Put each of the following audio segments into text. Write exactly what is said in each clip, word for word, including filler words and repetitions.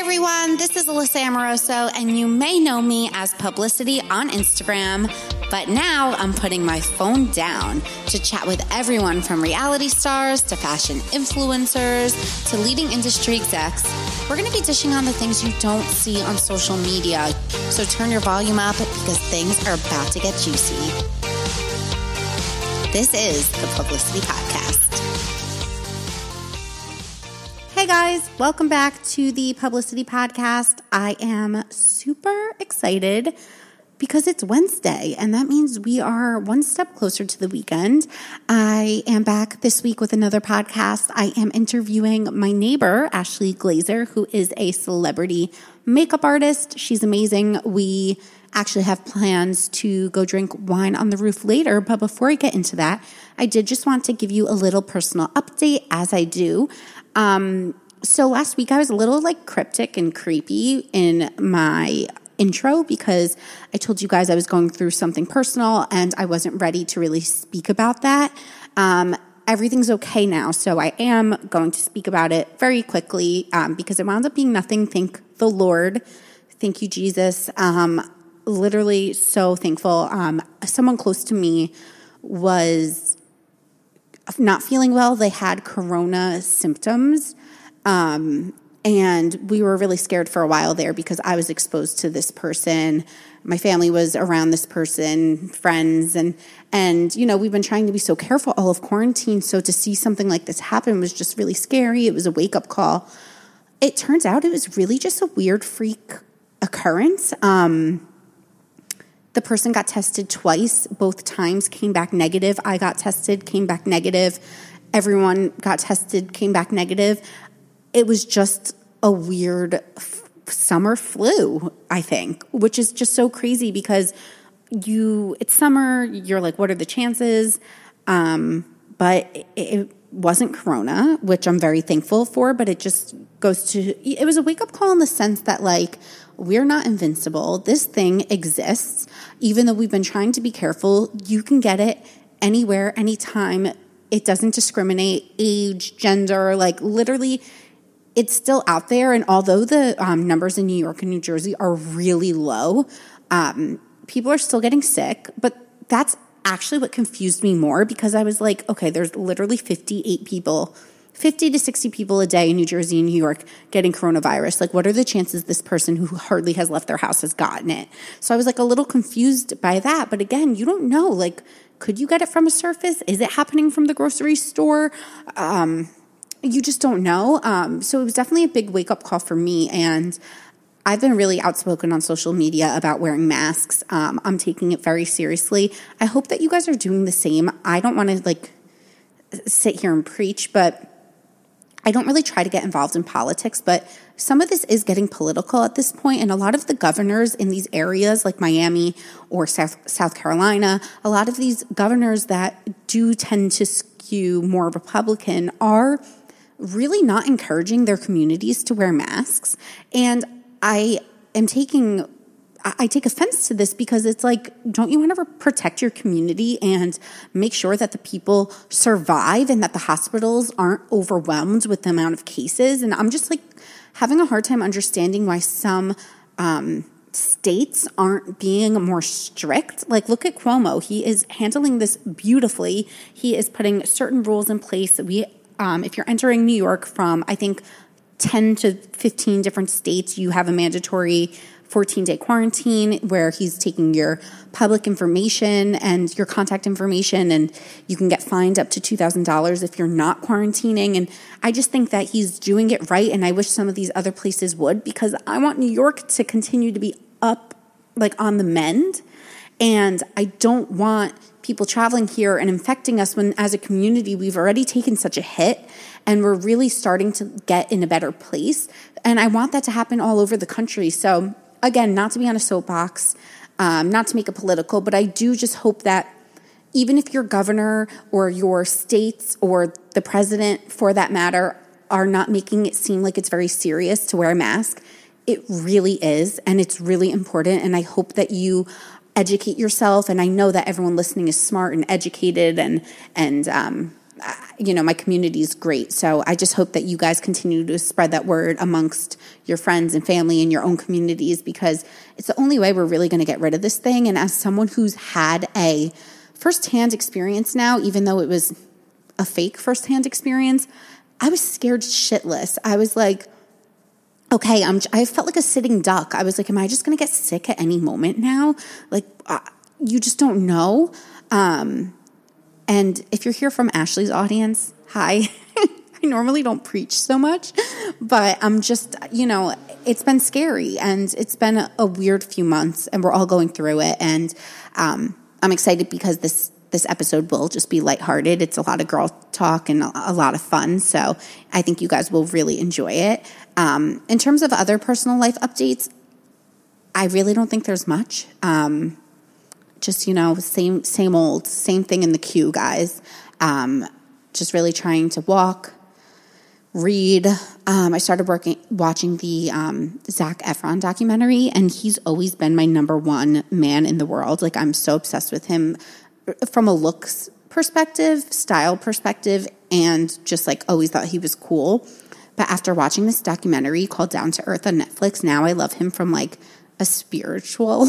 everyone, this is Alyssa Amoroso, and you may know me as Publicity on Instagram, but now I'm putting my phone down to chat with everyone from reality stars to fashion influencers to leading industry execs. We're going to be dishing on the things you don't see on social media, so turn your volume up because things are about to get juicy. This is the Publicity Podcast. Hey guys, welcome back to the Publicity Podcast. I am super excited because it's Wednesday, and that means we are one step closer to the weekend. I am back this week with another podcast. I am interviewing my neighbor, Ashley Glazer, who is a celebrity makeup artist. She's amazing. We actually have plans to go drink wine on the roof later, but before I get into that, I did just want to give you a little personal update, as I do. Um, so last week I was a little like cryptic and creepy in my intro because I told you guys I was going through something personal and I wasn't ready to really speak about that. Um, everything's okay now, so I am going to speak about it very quickly um, because it wound up being nothing. Thank the Lord. Thank you, Jesus. Um, literally so thankful. Um, someone close to me was not feeling well. They had corona symptoms. Um, and we were really scared for a while there because I was exposed to this person. My family was around this person, friends, and, and, you know, we've been trying to be so careful all of quarantine. So to see something like this happen was just really scary. It was a wake-up call. It turns out it was really just a weird freak occurrence. Um, The person got tested twice. Both times came back negative. I got tested, came back negative. Everyone got tested, came back negative. It was just a weird f- summer flu, I think, which is just so crazy because you, it's summer, you're like, what are the chances? Um, but it, it wasn't corona, which I'm very thankful for, but it just goes to, it was a wake-up call in the sense that, like, we're not invincible. This thing exists. Even though we've been trying to be careful, you can get it anywhere, anytime. It doesn't discriminate, age, gender, like literally it's still out there. And although the um, numbers in New York and New Jersey are really low, um, people are still getting sick. But that's actually what confused me more because I was like, okay, there's literally fifty-eight people fifty to sixty people a day in New Jersey and New York getting coronavirus. Like, what are the chances this person who hardly has left their house has gotten it? So I was like a little confused by that. But again, you don't know. Like, could you get it from a surface? Is it happening from the grocery store? Um, you just don't know. Um, so it was definitely a big wake-up call for me. And I've been really outspoken on social media about wearing masks. Um, I'm taking it very seriously. I hope that you guys are doing the same. I don't want to, like, sit here and preach, but I don't really try to get involved in politics, but some of this is getting political at this point, and a lot of the governors in these areas like Miami or South, South Carolina, a lot of these governors that do tend to skew more Republican are really not encouraging their communities to wear masks. And I am taking I take offense to this because it's like, don't you want to protect your community and make sure that the people survive and that the hospitals aren't overwhelmed with the amount of cases? And I'm just like having a hard time understanding why some um, states aren't being more strict. Like, look at Cuomo. He is handling this beautifully. He is putting certain rules in place. We, um, if you're entering New York from, I think, ten to fifteen different states, you have a mandatory fourteen-day quarantine where he's taking your public information and your contact information, and you can get fined up to two thousand dollars if you're not quarantining. And I just think that he's doing it right, and I wish some of these other places would, because I want New York to continue to be up, like, on the mend, and I don't want people traveling here and infecting us when, as a community, we've already taken such a hit, and we're really starting to get in a better place, and I want that to happen all over the country. So again, not to be on a soapbox, um, not to make it political, but I do just hope that even if your governor or your states or the president, for that matter, are not making it seem like it's very serious to wear a mask, it really is, and it's really important, and I hope that you educate yourself, and I know that everyone listening is smart and educated and, and um, you know, my community is great. So I just hope that you guys continue to spread that word amongst your friends and family and your own communities, because it's the only way we're really going to get rid of this thing. And as someone who's had a firsthand experience now, even though it was a fake firsthand experience, I was scared shitless. I was like, okay, I'm, I felt like a sitting duck. I was like, am I just going to get sick at any moment now? Like, uh, you just don't know. Um, and if you're here from Ashley's audience, hi. I normally don't preach so much, but I'm just, you know, it's been scary and it's been a, a weird few months and we're all going through it. And um, I'm excited because this this episode will just be lighthearted. It's a lot of girl talk and a, a lot of fun. So I think you guys will really enjoy it. Um, in terms of other personal life updates, I really don't think there's much. Um, just, you know, same, same old, same thing in the queue, guys. Um, just really trying to walk, read. Um, I started working, watching the um, Zac Efron documentary, and he's always been my number one man in the world. Like, I'm so obsessed with him from a looks perspective, style perspective, and just like always thought he was cool. But after watching this documentary called Down to Earth on Netflix, now I love him from like a spiritual.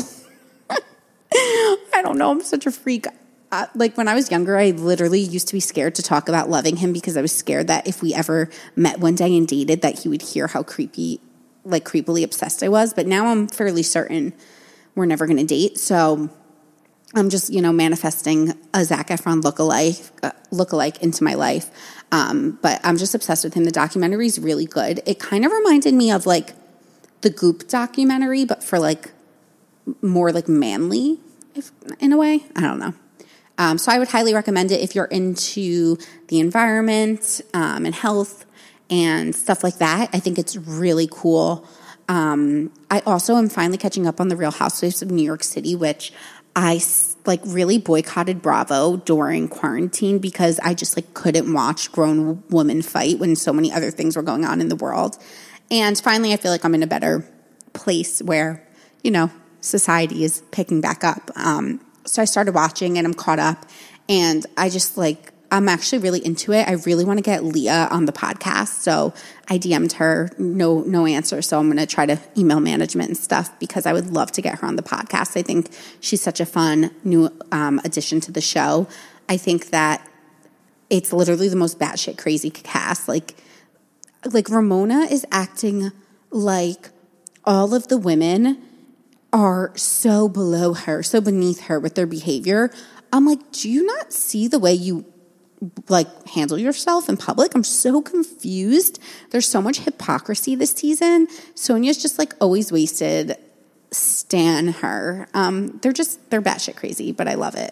I don't know. I'm such a freak. Uh, like when I was younger, I literally used to be scared to talk about loving him because I was scared that if we ever met one day and dated, that he would hear how creepy, like creepily obsessed I was. But now I'm fairly certain we're never going to date. So I'm just, you know, manifesting a Zac Efron lookalike, uh, lookalike into my life. Um, but I'm just obsessed with him. The documentary is really good. It kind of reminded me of like the Goop documentary, but for like more like manly, if, in a way. I don't know. Um, so I would highly recommend it if you're into the environment um, and health and stuff like that. I think it's really cool. Um, I also am finally catching up on the Real Housewives of New York City, which I like really boycotted Bravo during quarantine because I just like couldn't watch grown women fight when so many other things were going on in the world. And finally, I feel like I'm in a better place where, you know, society is picking back up. Um, so I started watching and I'm caught up, and I just like, I'm actually really into it. I really want to get Leah on the podcast. So I D M'd her, no, no answer. So I'm going to try to email management and stuff because I would love to get her on the podcast. I think she's such a fun new um, addition to the show. I think that it's literally the most batshit crazy cast. Like, like Ramona is acting like all of the women are so below her, so beneath her with their behavior. I'm like, do you not see the way you like handle yourself in public? I'm so confused. There's so much hypocrisy this season. Sonya's just like always wasted. Stan her. Um, they're just, they're batshit crazy, but I love it.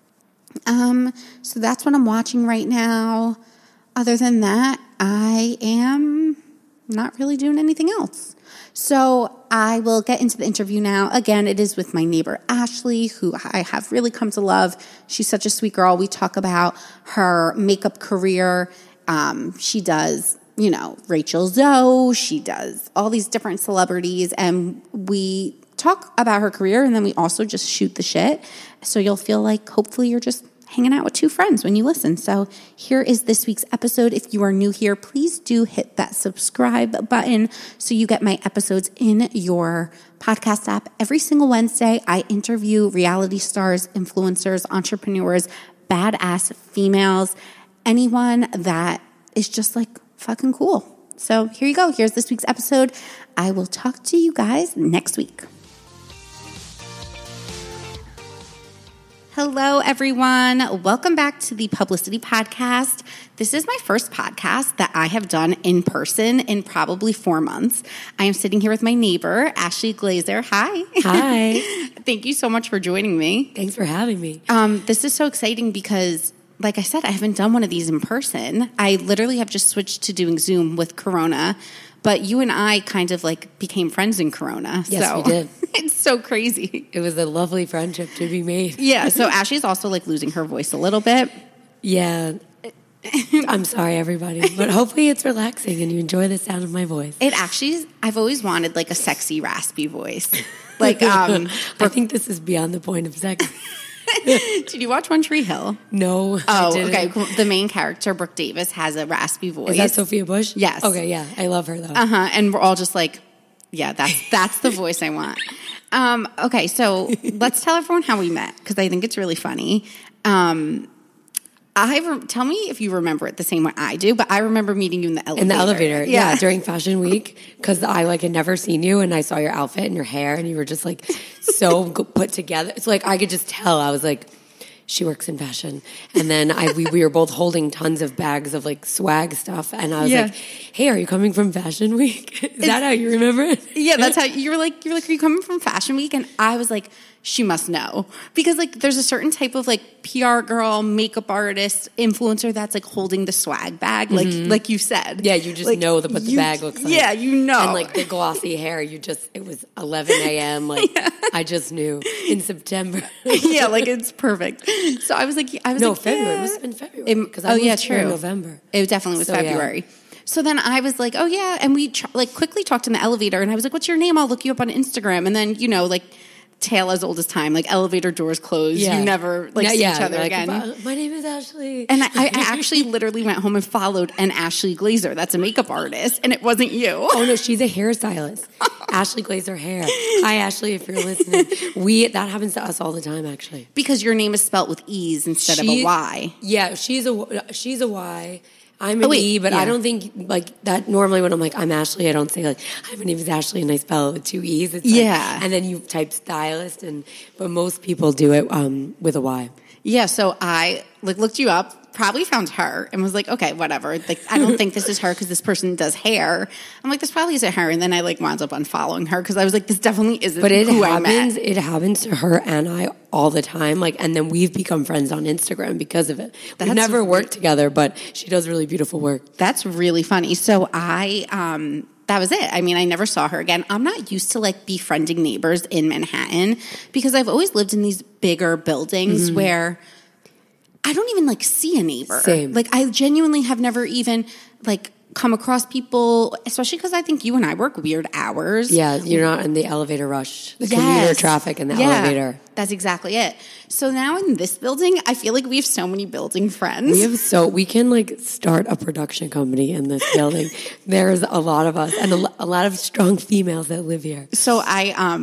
Um, so that's what I'm watching right now. Other than that, I am not really doing anything else. So I will get into the interview now. Again, it is with my neighbor, Ashley, who I have really come to love. She's such a sweet girl. We talk about her makeup career. Um, she does, you know, Rachel Zoe. She does all these different celebrities. And we talk about her career, and then we also just shoot the shit. So you'll feel like hopefully you're just hanging out with two friends when you listen. So here is this week's episode. If you are new here, please do hit that subscribe button so you get my episodes in your podcast app. Every single Wednesday, I interview reality stars, influencers, entrepreneurs, badass females, anyone that is just like fucking cool. So here you go. Here's this week's episode. I will talk to you guys next week. Hello, everyone. Welcome back to the Publicity Podcast. This is my first podcast that I have done in person in probably four months. I am sitting here with my neighbor, Ashley Glazer. Hi. Hi. Thank you so much for joining me. Thanks for having me. Um, this is so exciting because, like I said, I haven't done one of these in person. I literally have just switched to doing Zoom with Corona. But you and I kind of like became friends in Corona. Yes, so we did. It's so crazy. It was a lovely friendship to be made. Yeah, so Ashley's also like losing her voice a little bit. Yeah. I'm sorry, everybody. But hopefully it's relaxing and you enjoy the sound of my voice. It actually, I've always wanted like a sexy, raspy voice. Like, um, I think this is beyond the point of sex. Did you watch One Tree Hill? No. Oh, okay. The main character, Brooke Davis, has a raspy voice. Is that Sophia Bush? Yes. Okay, yeah. I love her, though. Uh-huh. And we're all just like, yeah, that's that's the voice I want. Um, okay, so let's tell everyone how we met, because I think it's really funny. Um, I re- tell me if you remember it the same way I do, but I remember meeting you in the elevator. In the elevator, yeah, yeah during Fashion Week, because I like had never seen you, and I saw your outfit and your hair, and you were just like so put together. It's like I could just tell. I was like, she works in fashion. And then I we, we were both holding tons of bags of like swag stuff, and I was yeah. like, hey, are you coming from Fashion Week? Is it's, that how you remember it? Yeah, that's how you were like. You're like, are you coming from Fashion Week? And I was like, she must know, because like there's a certain type of like P R girl, makeup artist, influencer that's like holding the swag bag, like mm-hmm. like you said. Yeah, you just like, know the, what the you, bag looks like. Yeah, you know. And like the glossy hair, you just, it was eleven a.m. Like yeah. I just knew in September. Yeah, like it's perfect. So I was like, I was no, like, February. yeah. It must have been February. Because I oh moved yeah, here true. in November. It definitely was so, February. Yeah. So then I was like, oh yeah, and we tr- like quickly talked in the elevator, and I was like, what's your name? I'll look you up on Instagram. And then, you know, like tale as old as time, like elevator doors closed. Yeah. You never like no, see yeah, each other like, again. My name is Ashley. And I, I actually literally went home and followed an Ashley Glazer. That's a makeup artist, and it wasn't you. Oh no, she's a hairstylist. Ashley Glazer Hair. Hi Ashley, if you're listening. We that happens to us all the time, actually. Because your name is spelt with E's instead she, of a Y. Yeah, she's a she's a Y. I'm an oh, wait, E, but yeah. I don't think like that. Normally, when I'm like I'm Ashley, I don't say like hi, my name is Ashley, and I spell it with two E's. It's yeah, like, and then you type stylist, and but most people do it um, with a Y. Yeah, so I like looked you up, probably found her, and was like, okay, whatever. Like, I don't think this is her because this person does hair. I'm like, this probably isn't her. And then I like wound up unfollowing her because I was like, this definitely isn't. But it who happens. I met. It happens to her and I all the time. Like, and then we've become friends on Instagram because of it. That's We've never worked together, but she does really beautiful work. That's really funny. So I. um That was it. I mean, I never saw her again. I'm not used to like befriending neighbors in Manhattan because I've always lived in these bigger buildings mm-hmm. where I don't even like see a neighbor. Same. Like I genuinely have never even like come across people, especially because I think you and I work weird hours. Yeah, you're not in the elevator rush, the yes. commuter traffic and the yeah, elevator. That's exactly it. So now in this building, I feel like we have so many building friends. We have so we can like start a production company in this building. There's a lot of us and a, a lot of strong females that live here. So I um.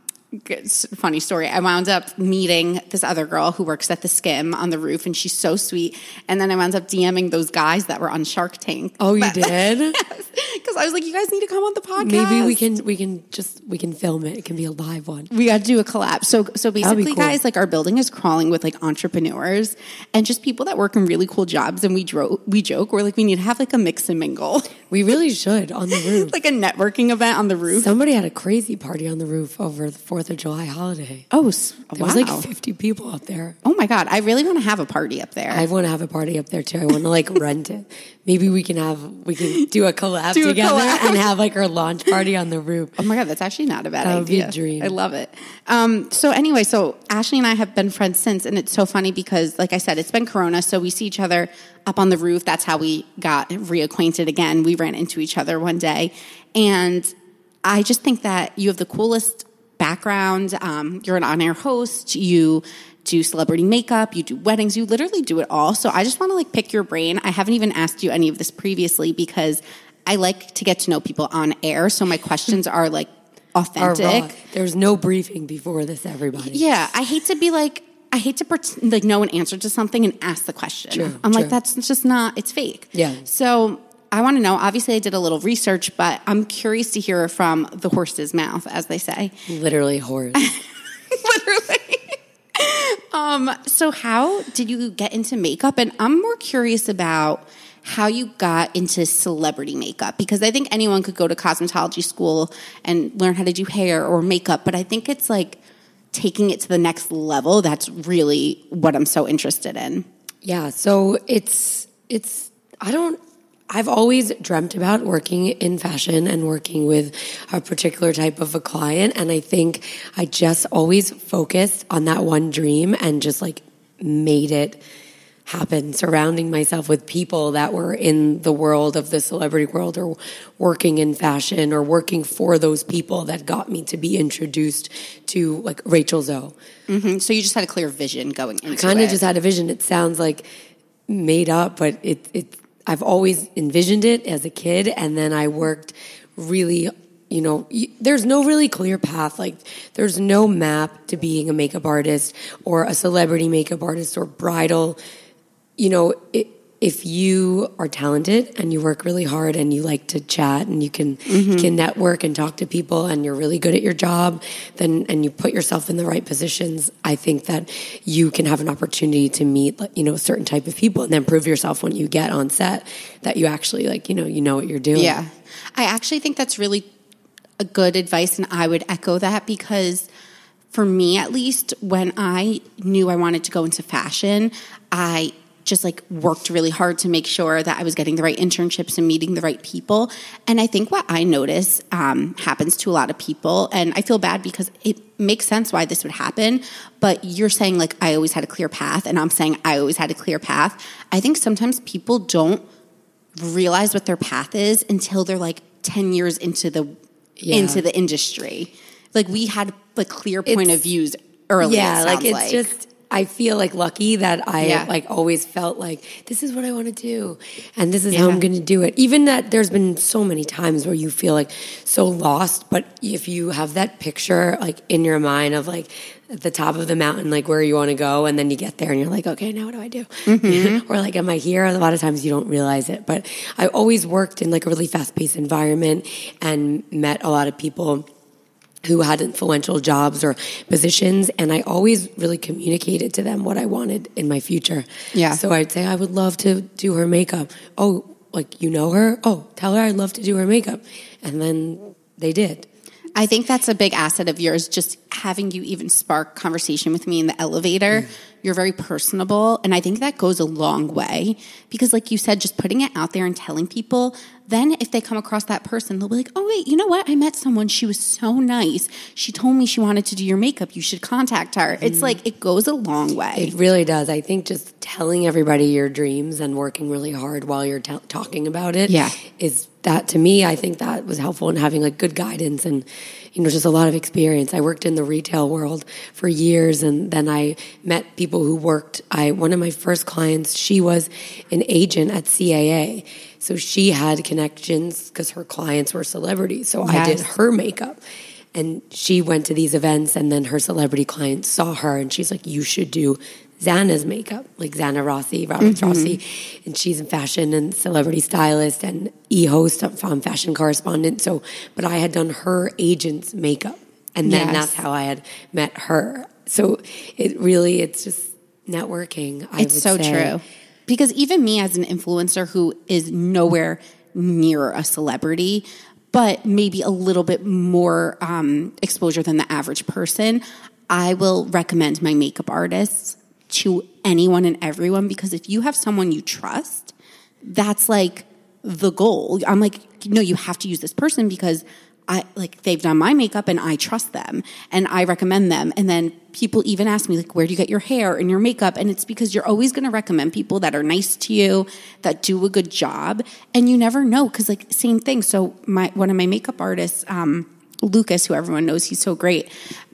funny story. I wound up meeting this other girl who works at the Skim on the roof, and she's so sweet. And then I wound up DMing those guys that were on Shark Tank. Oh, you but, did? Yes, because I was like, you guys need to come on the podcast. Maybe we can we can just we can film it. It can be a live one. We got to do a collab. So so basically, cool. guys, like our building is crawling with like entrepreneurs and just people that work in really cool jobs. And we dro- we joke we're like we need to have like a mix and mingle. We really should on the roof, like a networking event on the roof. Somebody had a crazy party on the roof over the Fourth of July holiday. Oh, there wow. was like fifty people up there. Oh my God. I really want to have a party up there. I want to have a party up there too. I want to like rent it. Maybe we can have, we can do a collab do together a collab. and have like our launch party on the roof. Oh my God. That's actually not a bad that idea. That would be a dream. I love it. Um, so anyway, so Ashley and I have been friends since, and it's so funny because like I said, it's been Corona. So we see each other up on the roof. That's how we got reacquainted again. We ran into each other one day. And I just think that you have the coolest background. Um, you're an on-air host. You do celebrity makeup. You do weddings. You literally do it all. So I just want to like pick your brain. I haven't even asked you any of this previously because I like to get to know people on air. So my questions are like authentic. There's no briefing before this, everybody. Yeah. I hate to be like, I hate to pretend like know an answer to something and ask the question. True, I'm true. like, that's just not, it's fake. Yeah. So I want to know, obviously I did a little research, but I'm curious to hear from the horse's mouth, as they say. Literally horse. Literally. um, so how did you get into makeup? And I'm more curious about how you got into celebrity makeup, because I think anyone could go to cosmetology school and learn how to do hair or makeup, but I think it's like taking it to the next level. That's really what I'm so interested in. Yeah. So it's, it's, I don't, I've always dreamt about working in fashion and working with a particular type of a client. And I think I just always focused on that one dream and just like made it happen, surrounding myself with people that were in the world of the celebrity world or working in fashion or working for those people that got me to be introduced to like Rachel Zoe. Mm-hmm. So you just had a clear vision going into it. I kind of just had a vision. It sounds like made up, but it, it, I've always envisioned it as a kid. And then I worked really, you know, there's no really clear path. Like there's no map to being a makeup artist or a celebrity makeup artist or bridal. You know, it, if you are talented and you work really hard and you like to chat and you can mm-hmm. can network and talk to people and you're really good at your job, then and you put yourself in the right positions, I think that you can have an opportunity to meet, you know, a certain type of people and then prove yourself when you get on set that you actually like, you know, you know what you're doing. Yeah. I actually think that's really a good advice, and I would echo that because for me, at least, when I knew I wanted to go into fashion, I just like worked really hard to make sure that I was getting the right internships and meeting the right people. And I think what I notice um, happens to a lot of people, and I feel bad because it makes sense why this would happen, but you're saying like I always had a clear path, and I'm saying I always had a clear path. I think sometimes people don't realize what their path is until they're like ten years into the yeah. into the industry. Like we had like clear point it's, of views early. Yeah, it like it's like. just I feel like lucky that I yeah. like always felt like this is what I want to do and this is yeah. how I'm going to do it. Even that there's been so many times where you feel like so lost, but if you have that picture like in your mind of like at the top of the mountain, like where you want to go, and then you get there and you're like, okay, now what do I do? Mm-hmm. Or like, am I here? A lot of times you don't realize it, but I always worked in like a really fast-paced environment and met a lot of people who had influential jobs or positions, and I always really communicated to them what I wanted in my future. Yeah. So I'd say, I would love to do her makeup. Oh, like, you know her? Oh, tell her I'd love to do her makeup. And then they did. I think that's a big asset of yours, just having you even spark conversation with me in the elevator. Mm. You're very personable, and I think that goes a long way because, like you said, just putting it out there and telling people, then if they come across that person, they'll be like, oh, wait, you know what? I met someone. She was so nice. She told me she wanted to do your makeup. You should contact her. Mm. It's like it goes a long way. It really does. I think just telling everybody your dreams and working really hard while you're t- talking about it yeah. is that, to me, I think that was helpful in having like good guidance and, you know, just a lot of experience. I worked in the retail world for years, and then I met people who worked. I one of my first clients, she was an agent at C A A, so she had connections because her clients were celebrities. So yes. I did her makeup, and she went to these events, and then her celebrity clients saw her, and she's like, "You should do Xana's makeup," like Xana Rossi, Robert mm-hmm. Rossi, and she's a fashion and celebrity stylist and e-host, um, fashion correspondent. So, but I had done her agent's makeup, and then yes. that's how I had met her. So it really, it's just networking. I it's would so say. true, because even me as an influencer who is nowhere near a celebrity, but maybe a little bit more um, exposure than the average person, I will recommend my makeup artists to anyone and everyone, because if you have someone you trust, that's like the goal. I'm like, no, you have to use this person because I like they've done my makeup and I trust them and I recommend them. And then people even ask me like, where do you get your hair and your makeup? And it's because you're always going to recommend people that are nice to you, that do a good job, and you never know, because like same thing. So my one of my makeup artists, um, Lucas, who everyone knows, he's so great.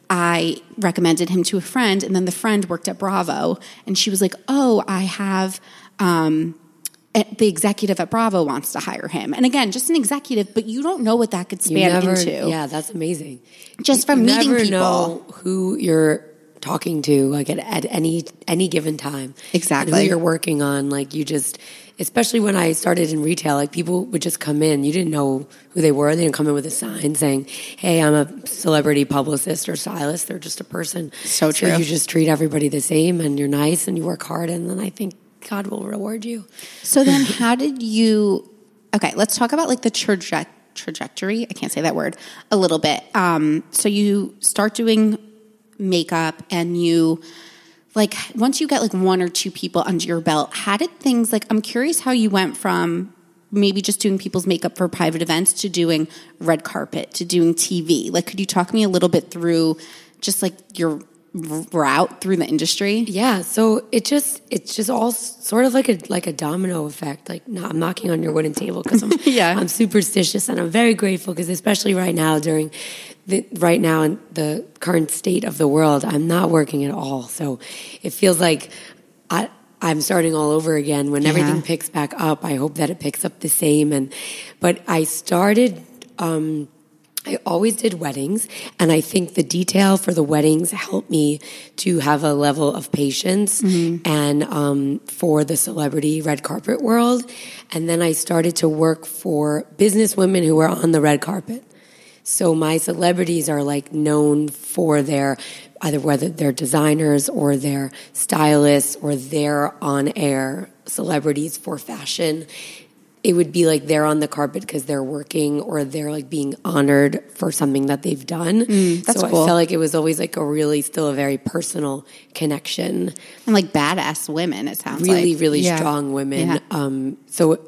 I recommended him to a friend, and then the friend worked at Bravo, and she was like, oh, I have um, the executive at Bravo wants to hire him. And again, just an executive, but you don't know what that could span never, into. Yeah, that's amazing. Just from you meeting never people. know who you're talking to, like at, at any any given time. Exactly. And who you're working on. Like you just, especially when I started in retail, like people would just come in. You didn't know who they were. They didn't come in with a sign saying, hey, I'm a celebrity publicist or stylist. They're just a person. So true. So you just treat everybody the same, and you're nice and you work hard, and then I think God will reward you. So then how did you, okay, let's talk about like the traje- trajectory. I can't say that word a little bit. Um, so you start doing makeup, and you, like, once you get like one or two people under your belt, how did things, like, I'm curious how you went from maybe just doing people's makeup for private events to doing red carpet, to doing T V. Like, could you talk me a little bit through just like your route through the industry? Yeah, so it just it's just all sort of like a like a domino effect. Like, no, I'm knocking on your wooden table because I'm yeah. I'm superstitious, and I'm very grateful because especially right now during the right now in the current state of the world, I'm not working at all. So it feels like I I'm starting all over again. When yeah. everything picks back up, I hope that it picks up the same. And but I started. Um, I always did weddings, and I think the detail for the weddings helped me to have a level of patience mm-hmm. and um, for the celebrity red carpet world. And then I started to work for business women who were on the red carpet. So my celebrities are like known for their, either whether they're designers or they're stylists or they're on-air celebrities for fashion. It would be like they're on the carpet because they're working or they're like being honored for something that they've done. Mm, that's so cool. I felt like it was always like a really still a very personal connection. And like badass women, it sounds really, like. Really, really yeah. strong women. Yeah. Um, so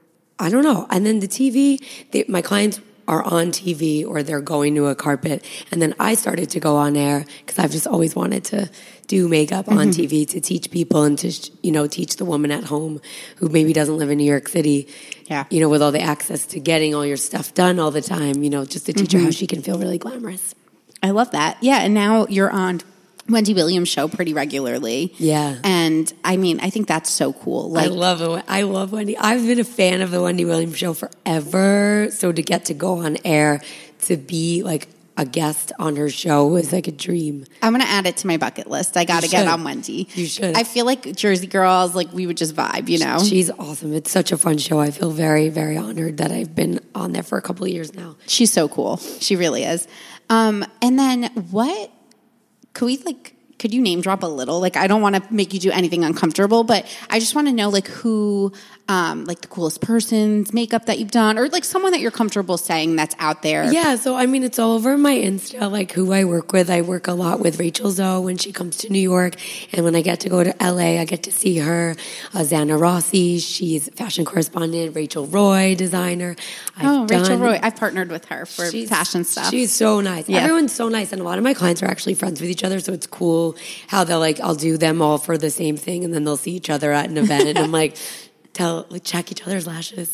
I don't know. And then the T V, they, my clients are on T V or they're going to a carpet. And then I started to go on air because I've just always wanted to do makeup mm-hmm. on T V to teach people and to, you know, teach the woman at home who maybe doesn't live in New York City, yeah. you know, with all the access to getting all your stuff done all the time, you know, just to teach mm-hmm. her how she can feel really glamorous. I love that. Yeah. And now you're on Wendy Williams' show pretty regularly. Yeah. And I mean, I think that's so cool. Like, I love it. I love Wendy. I've been a fan of the Wendy Williams show forever. So to get to go on air, to be like a guest on her show was like a dream. I'm going to add it to my bucket list. I got to get on Wendy. You should. I feel like Jersey Girls, like we would just vibe, you know? She's awesome. It's such a fun show. I feel very, very honored that I've been on there for a couple of years now. She's so cool. She really is. Um, and then what... Could we, like, could you name drop a little? Like, I don't want to make you do anything uncomfortable, but I just want to know, like, who, um, like, the coolest person's makeup that you've done, or, like, someone that you're comfortable saying that's out there. Yeah, so, I mean, it's all over my Insta, like, who I work with. I work a lot with Rachel Zoe when she comes to New York, and when I get to go to L A, I get to see her. Uh, Xana Rossi, she's fashion correspondent. Rachel Roy, designer. I've oh, Rachel done, Roy. I've partnered with her for fashion stuff. She's so nice. Yeah. Everyone's so nice, and a lot of my clients are actually friends with each other, so it's cool how they'll, like, I'll do them all for the same thing, and then they'll see each other at an event, and I'm like, tell, like, check each other's lashes.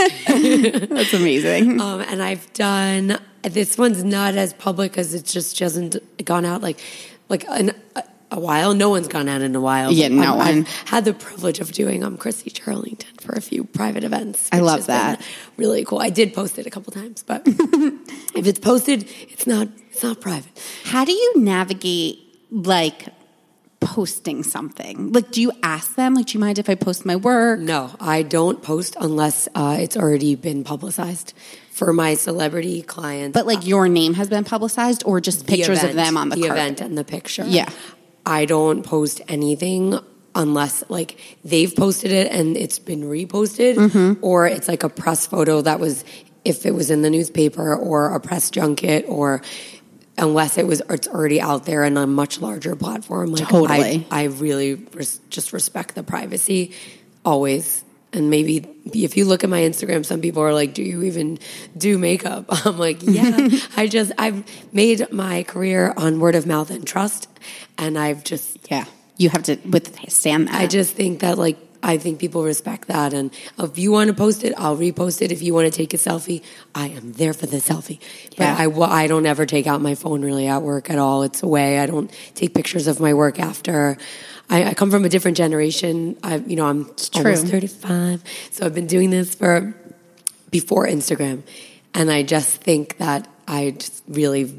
That's amazing. Um, and I've done, this one's not as public because it just hasn't gone out, like, like an, a, a while. No one's gone out in a while. Yeah, no I've, one. I've had the privilege of doing um, Christy Charlington for a few private events. I love that. Really cool. I did post it a couple times, but if it's posted, it's not, it's not private. How do you navigate, like, posting something? Like, do you ask them, like, do you mind if I post my work? No, I don't post unless uh, it's already been publicized for my celebrity clients. But, like, your name has been publicized, or just pictures event, of them on the, the carpet? event and the picture. Yeah. I don't post anything unless, like, they've posted it and it's been reposted, mm-hmm. or it's like a press photo that was, if it was in the newspaper, or a press junket, or unless it was, it's already out there in a much larger platform. Like, totally. I, I really res- just respect the privacy, always. And maybe if you look at my Instagram, some people are like, do you even do makeup? I'm like, yeah, I just, I've made my career on word of mouth and trust. And I've just, yeah, you have to withstand that. I just think that, like, I think people respect that. And if you want to post it, I'll repost it. If you want to take a selfie, I am there for the selfie. But yeah. I, I don't ever take out my phone really at work at all. It's away. I don't take pictures of my work after. I, I come from a different generation. I, you know, I'm almost thirty-five. So I've been doing this for before Instagram. And I just think that I just really,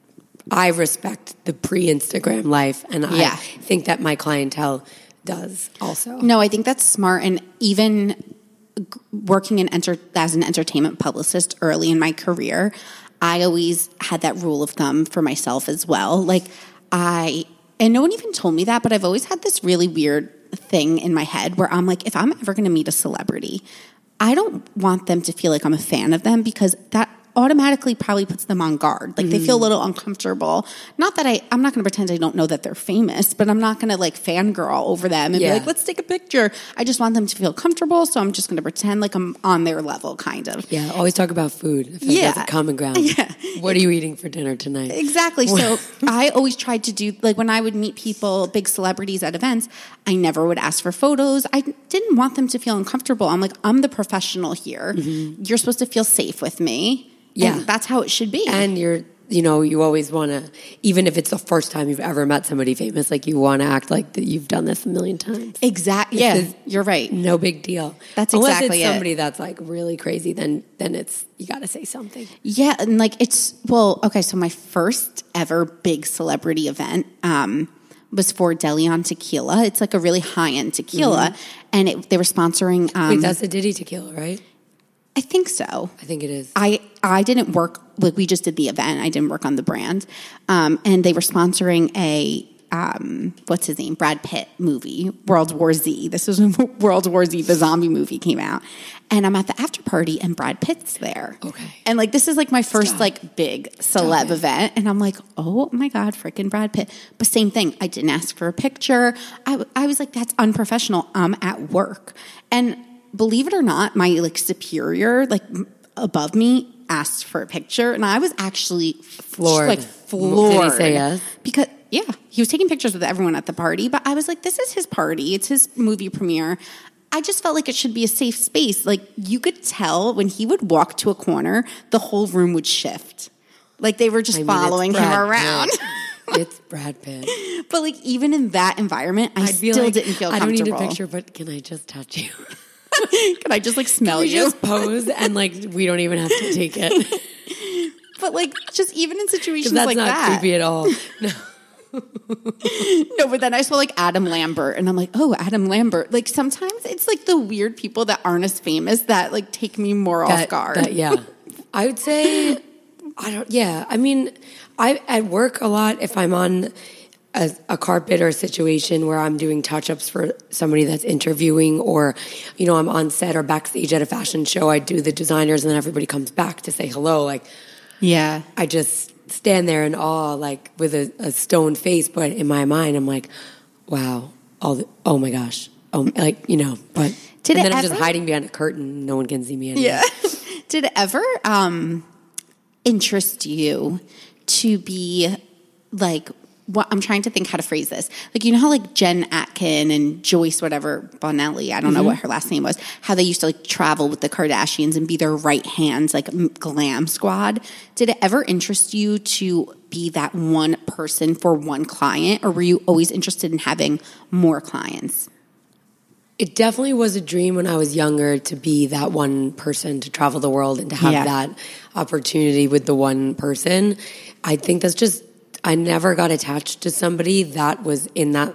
I respect the pre-Instagram life. And yeah. I think that my clientele does also. No, I think that's smart. And even working in enter- as an entertainment publicist early in my career, I always had that rule of thumb for myself as well. Like, I, and no one even told me that, but I've always had this really weird thing in my head where I'm like, if I'm ever going to meet a celebrity, I don't want them to feel like I'm a fan of them, because that automatically probably puts them on guard. Like, mm-hmm. they feel a little uncomfortable. Not that I, I'm not going to pretend I don't know that they're famous, but I'm not going to, like, fangirl over them and yeah. be like, let's take a picture. I just want them to feel comfortable, so I'm just going to pretend like I'm on their level, kind of. Yeah, always talk about food. I feel yeah. like that's a common ground. Yeah. What are you eating for dinner tonight? Exactly. So I always tried to do, like, when I would meet people, big celebrities at events, I never would ask for photos. I didn't want them to feel uncomfortable. I'm like, I'm the professional here. Mm-hmm. You're supposed to feel safe with me. Yeah. And that's how it should be. And you're, you know, you always want to, even if it's the first time you've ever met somebody famous, like you want to act like that you've done this a million times. Exactly. Yeah, you're right. No big deal. That's Unless exactly it's somebody it. that's like really crazy, then then it's, you got to say something. Yeah. And like it's, well, okay. So my first ever big celebrity event, um, was for DeLeon Tequila. It's like a really high-end tequila. Mm-hmm. And it, they were sponsoring... Um, Wait, that's the Diddy Tequila, right? I think so. I think it is. I, I didn't work... Like, we just did the event. I didn't work on the brand. Um, and they were sponsoring a... Um, what's his name? Brad Pitt movie, World War Z. This was when World War Z, the zombie movie, came out. And I'm at the after party and Brad Pitt's there. Okay. And like, this is like my first Stop. like big celeb event. And I'm like, oh my God, freaking Brad Pitt. But same thing. I didn't ask for a picture. I, I was like, that's unprofessional. I'm at work. And believe it or not, my like superior, like above me, asked for a picture. And I was actually floored. Like floored. Did he say yes? Because yeah, he was taking pictures with everyone at the party, but I was like, this is his party. It's his movie premiere. I just felt like it should be a safe space. Like, you could tell when he would walk to a corner, the whole room would shift. Like, they were just I mean, following him around. It's Brad Pitt. But, like, even in that environment, I I'd still like, didn't feel I comfortable. don't need a picture, but can I just touch you? Can I just, like, smell can we you? just pose and, like, we don't even have to take it. But, like, just even in situations that's like not that. creepy at all. No. No, but then I saw like Adam Lambert and I'm like, oh, Adam Lambert. Like sometimes it's like the weird people that aren't as famous that like take me more that, off guard. That, yeah. I would say, I don't, yeah. I mean, I at work a lot if I'm on a, a carpet or a situation where I'm doing touch-ups for somebody that's interviewing or, you know, I'm on set or backstage at a fashion show, I do the designers and then everybody comes back to say hello. Like, yeah, I just stand there in awe, like with a, a stone face, but in my mind, I'm like, wow, all the, oh my gosh, oh, like, you know, but Did and then I'm ever, just hiding behind a curtain, no one can see me anymore. Yeah. Did it ever um, interest you to be like, what I'm trying to think how to phrase this. Like, you know how like Jen Atkin and Joyce, whatever, Bonelli, I don't mm-hmm. know what her last name was, how they used to like travel with the Kardashians and be their right hands, like glam squad. Did it ever interest you to be that one person for one client, or were you always interested in having more clients? It definitely was a dream when I was younger to be that one person, to travel the world and to have yeah. that opportunity with the one person. I think that's just, I never got attached to somebody that was in that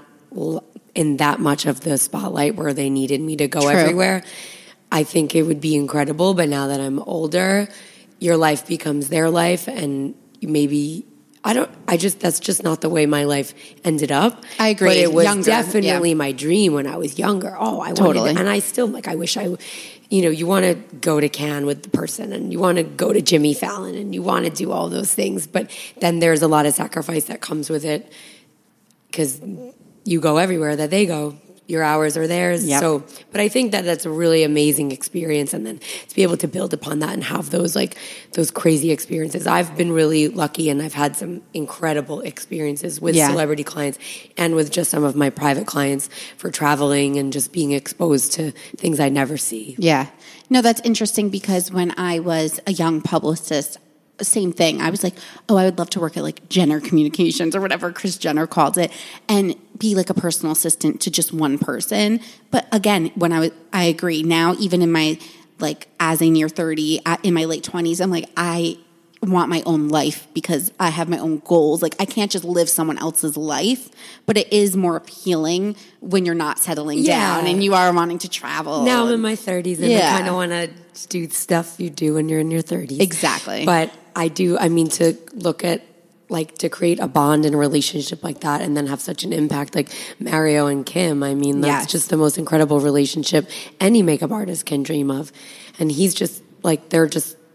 in that much of the spotlight where they needed me to go True. everywhere. I think it would be incredible, but now that I'm older, your life becomes their life, and maybe I don't. I just that's just not the way my life ended up. I agree. But it was younger, definitely yeah. my dream when I was younger. Oh, I totally. wanted, and I still like. I wish I. You know, you want to go to Cannes with the person and you want to go to Jimmy Fallon and you want to do all those things. But then there's a lot of sacrifice that comes with it because you go everywhere that they go. Your hours are theirs. Yep. So, but I think that that's a really amazing experience. And then to be able to build upon that and have those like those crazy experiences. I've been really lucky and I've had some incredible experiences with yeah. celebrity clients and with just some of my private clients for traveling and just being exposed to things I never see. Yeah. No, that's interesting because when I was a young publicist, same thing. I was like, oh, I would love to work at like Jenner Communications or whatever Kris Jenner called it and be like a personal assistant to just one person. But again, when I was, I agree now, even in my, like as a near thirty, in my late twenties, I'm like, I want my own life because I have my own goals. Like I can't just live someone else's life, but it is more appealing when you're not settling yeah. down and you are wanting to travel. Now I'm in my thirties and yeah. I kind of want to do stuff you do when you're in your thirties. Exactly. But I do, I mean, to look at, like, to create a bond and a relationship like that and then have such an impact, like Mario and Kim, I mean, that's yes. just the most incredible relationship any makeup artist can dream of. And he's just, like, they're just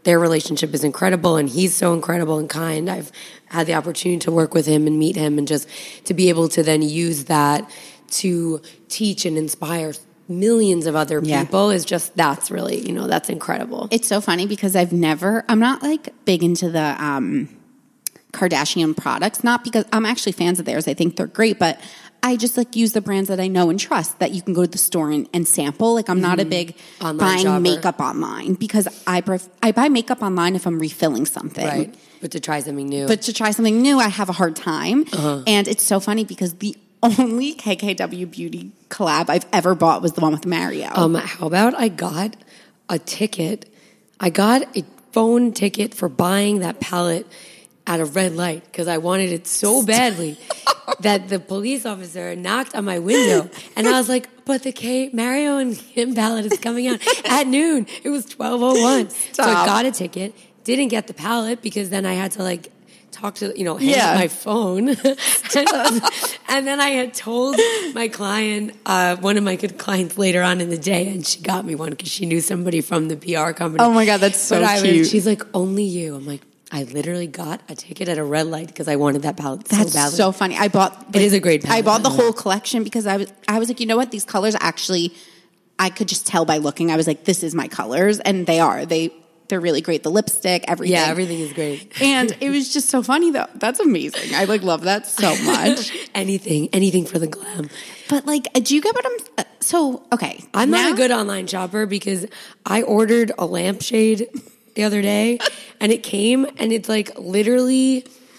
their relationship is incredible, and he's so incredible and kind. I've had the opportunity to work with him and meet him, and just to be able to then use that to teach and inspire millions of other people yeah. is just, that's really, you know, that's incredible. It's so funny because I've never, I'm not like big into the um, Kardashian products, not because I'm actually fans of theirs. I think they're great, but I just like use the brands that I know and trust that you can go to the store and, and sample. Like I'm mm-hmm. not a big online buying shopper. Makeup online because I pref- I buy makeup online if I'm refilling something. Right. But to try something new. But to try something new, I have a hard time. Uh-huh. And it's so funny because the only K K W Beauty collab I've ever bought was the one with Mario. Um, how about I got a ticket? I got a phone ticket for buying that palette at a red light because I wanted it so badly that the police officer knocked on my window, and I was like, "But the K Mario and Kim palette is coming out at noon." It was twelve oh one, so I got a ticket. Didn't get the palette because then I had to like talk to, you know, hand yeah. my phone. and, and then I had told my client, uh, one of my good clients later on in the day, and she got me one because she knew somebody from the P R company. Oh my God, that's so but cute. Was, she's like, only you. I'm like, I literally got a ticket at a red light because I wanted that palette that's so badly. so funny. I bought, like, it is a great palette. I bought the whole collection because I was, I was like, you know what? These colors actually, I could just tell by looking. I was like, this is my colors. And they are. They, They're really great. The lipstick, everything. Yeah, everything is great. And it was just so funny, though. That's amazing. I, like, love that so much. anything. Anything for the glam. But, like, do you get what I'm... Uh, so, okay. I'm now, not a good online shopper because I ordered a lampshade the other day, and it came, and it's, like, literally...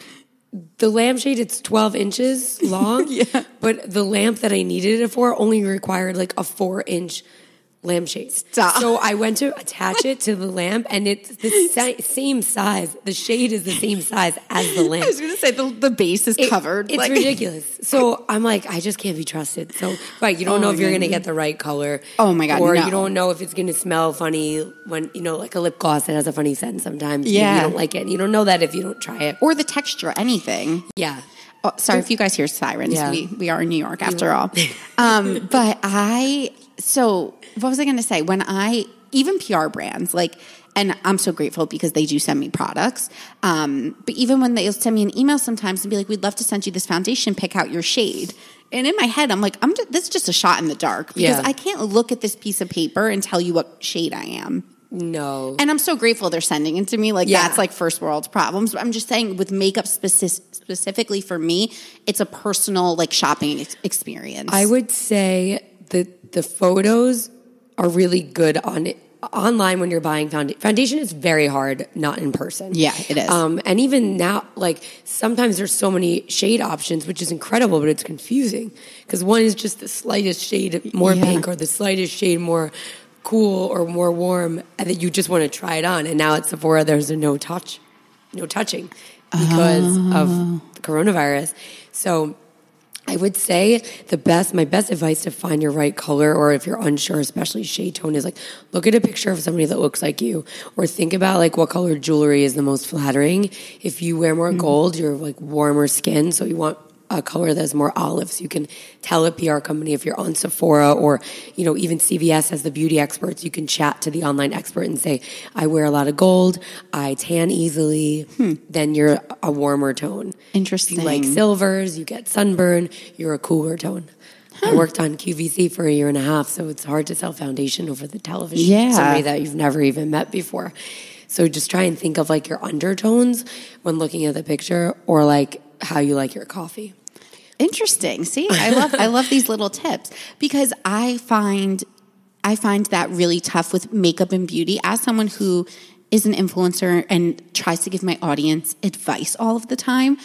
The lampshade, it's twelve inches long, yeah. but the lamp that I needed it for only required, like, a four-inch lampshade. Stop. So I went to attach it to the lamp, and it's the sa- same size. The shade is the same size as the lamp. I was going to say the, the base is it, covered. It's like. ridiculous. So I'm like, I just can't be trusted. So right, you don't oh know if you're going to get the right color. Oh my God, or no. you don't know if it's going to smell funny when you know, like a lip gloss that has a funny scent. Sometimes yeah, you don't like it. And you don't know that if you don't try it, or the texture, anything. Yeah. Oh, sorry if you guys hear sirens. Yeah. We we are in New York after all. Um, but I so. What was I going to say? When I, even P R brands, like, and I'm so grateful because they do send me products. Um, but even when they'll send me an email sometimes and be like, we'd love to send you this foundation, pick out your shade. And in my head, I'm like, I'm just, this is just a shot in the dark because yeah. I can't look at this piece of paper and tell you what shade I am. No. And I'm so grateful they're sending it to me. Like, yeah. that's like first world problems. But I'm just saying with makeup speci- specifically for me, it's a personal, like, shopping ex- experience. I would say that the photos are really good on it. Online when you're buying foundation. Foundation is very hard, not in person. Yeah, it is. Um, and even now, like, sometimes there's so many shade options, which is incredible, but it's confusing. Because one is just the slightest shade more yeah. pink or the slightest shade more cool or more warm, and that you just want to try it on. And now at Sephora, there's a no touch, no touching because uh. of the coronavirus. So I would say the best, my best advice to find your right color, or if you're unsure, especially shade tone, is like look at a picture of somebody that looks like you, or think about like what color jewelry is the most flattering. If you wear more mm-hmm. gold, you're like warmer skin, so you want a color that's more olive. So you can tell a P R company if you're on Sephora or, you know, even C V S as the beauty experts, you can chat to the online expert and say, I wear a lot of gold, I tan easily, hmm. then you're a warmer tone. Interesting. If you like silvers, you get sunburn, you're a cooler tone. Huh. I worked on Q V C for a year and a half, so it's hard to sell foundation over the television. Yeah. Somebody that you've never even met before. So just try and think of like your undertones when looking at the picture, or like how you like your coffee. Interesting. See, I love I love these little tips because I find I find that really tough with makeup and beauty as someone who is an influencer and tries to give my audience advice all of the time.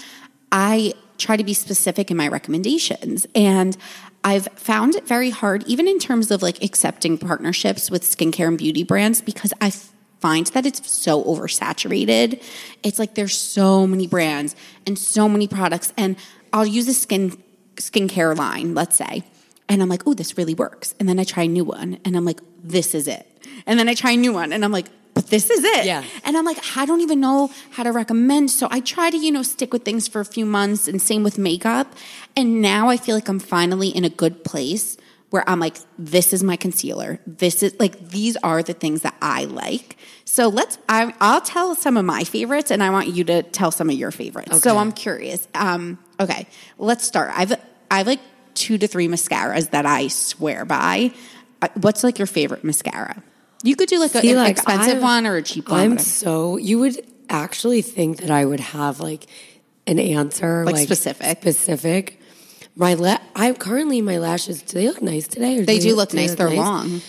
I try to be specific in my recommendations, and I've found it very hard even in terms of like accepting partnerships with skincare and beauty brands because I find that it's so oversaturated. It's like there's so many brands and so many products, and I'll use a skin skincare line, let's say, and I'm like, oh, this really works. And then I try a new one, and I'm like, this is it. And then I try a new one, and I'm like, but this is it. Yeah. And I'm like, I don't even know how to recommend. So I try to, you know, stick with things for a few months, and same with makeup. And now I feel like I'm finally in a good place where I'm like, this is my concealer. This is like, these are the things that I like. So let's, I, I'll tell some of my favorites and I want you to tell some of your favorites. Okay. So I'm curious. Um, okay, let's start. I've, I have like two to three mascaras that I swear by. Uh, What's like your favorite mascara? You could do like a, See, an like, expensive I'm- one or a cheap one. I'm whatever. so, you would actually think that I would have like an answer. Like specific. Specific. My la- I currently, my lashes, do they look nice today? Or They do look they nice. They're long.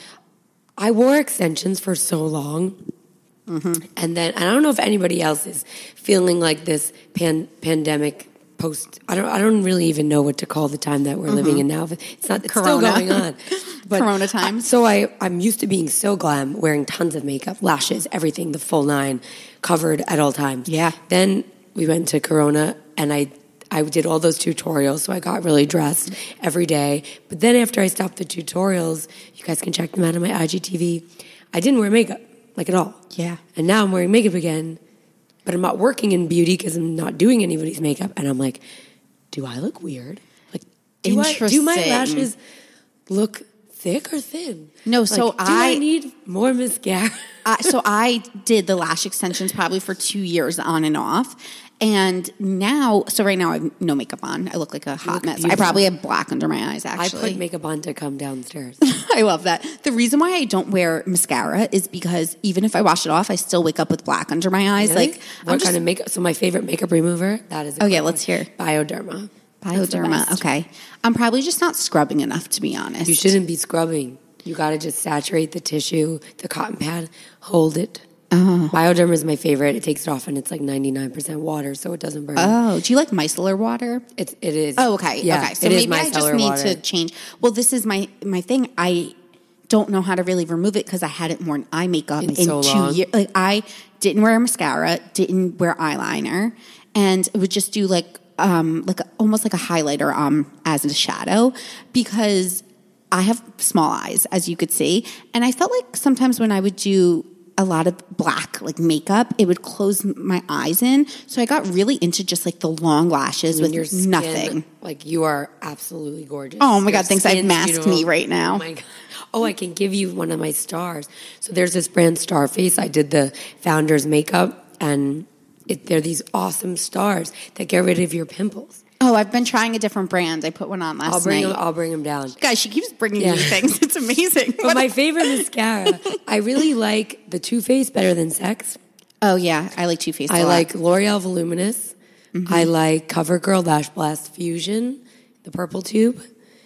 I wore extensions for so long. Mm-hmm. And then, and I don't know if anybody else is feeling like this pan, pandemic post. I don't, I don't really even know what to call the time that we're mm-hmm. living in now. It's not, it's Corona. still going on. But Corona times. I, so I, I'm used to being so glam, wearing tons of makeup, lashes, everything, the full nine, covered at all times. Yeah. Then we went to Corona and I I did all those tutorials, so I got really dressed every day. But then after I stopped the tutorials, you guys can check them out on my I G T V, I didn't wear makeup, like at all. Yeah. And now I'm wearing makeup again, but I'm not working in beauty because I'm not doing anybody's makeup. And I'm like, do I look weird? Like, do, I, do my Interesting. lashes look thick or thin? No, so Like, do I- I need more mascara? I, so I did the lash extensions probably for two years on and off. And now, so right now I have no makeup on. I look like a hot look mess. I beautiful. probably have black under my eyes, I actually. put makeup on to come downstairs. I love that. The reason why I don't wear mascara is because even if I wash it off, I still wake up with black under my eyes. Really? Like, what I'm just, kind of makeup? So my favorite makeup remover, that is a Oh, yeah, quick let's one. hear. Bioderma. That's the Bioderma. best. Okay. I'm probably just not scrubbing enough, to be honest. You shouldn't be scrubbing. You got to just saturate the tissue, the cotton pad, hold it. Oh. Bioderma is my favorite. It takes it off and it's like ninety-nine percent water, so it doesn't burn. Oh, do you like micellar water? It, it is. Oh, okay. Yeah, okay. So it is maybe I just micellar need water. to change. Well, this is my my thing. I don't know how to really remove it because I hadn't worn eye makeup In in, so two long. years. Like I didn't wear mascara, didn't wear eyeliner, and it would just do like um like a, almost like a highlighter um as a shadow because I have small eyes, as you could see, and I felt like sometimes when I would do a lot of black like makeup, it would close my eyes in. So I got really into just like the long lashes When with your skin, nothing. Like you are absolutely gorgeous. Oh my Your God, thanks. I've skin's masked beautiful. me right now. Oh my God. Oh, I can give you one of my stars. So there's this brand Starface. I did the founder's makeup and it, they're these awesome stars that get rid of your pimples. Oh, I've been trying a different brand. I put one on last I'll bring night. them, I'll bring them down. Guys, she keeps bringing Yeah. me things. It's amazing. But my favorite mascara, I really like the Too Faced better than Sex. Oh yeah, I like Too Faced. I like L'Oreal Voluminous. Mm-hmm. I like CoverGirl Lash Blast Fusion, the purple tube.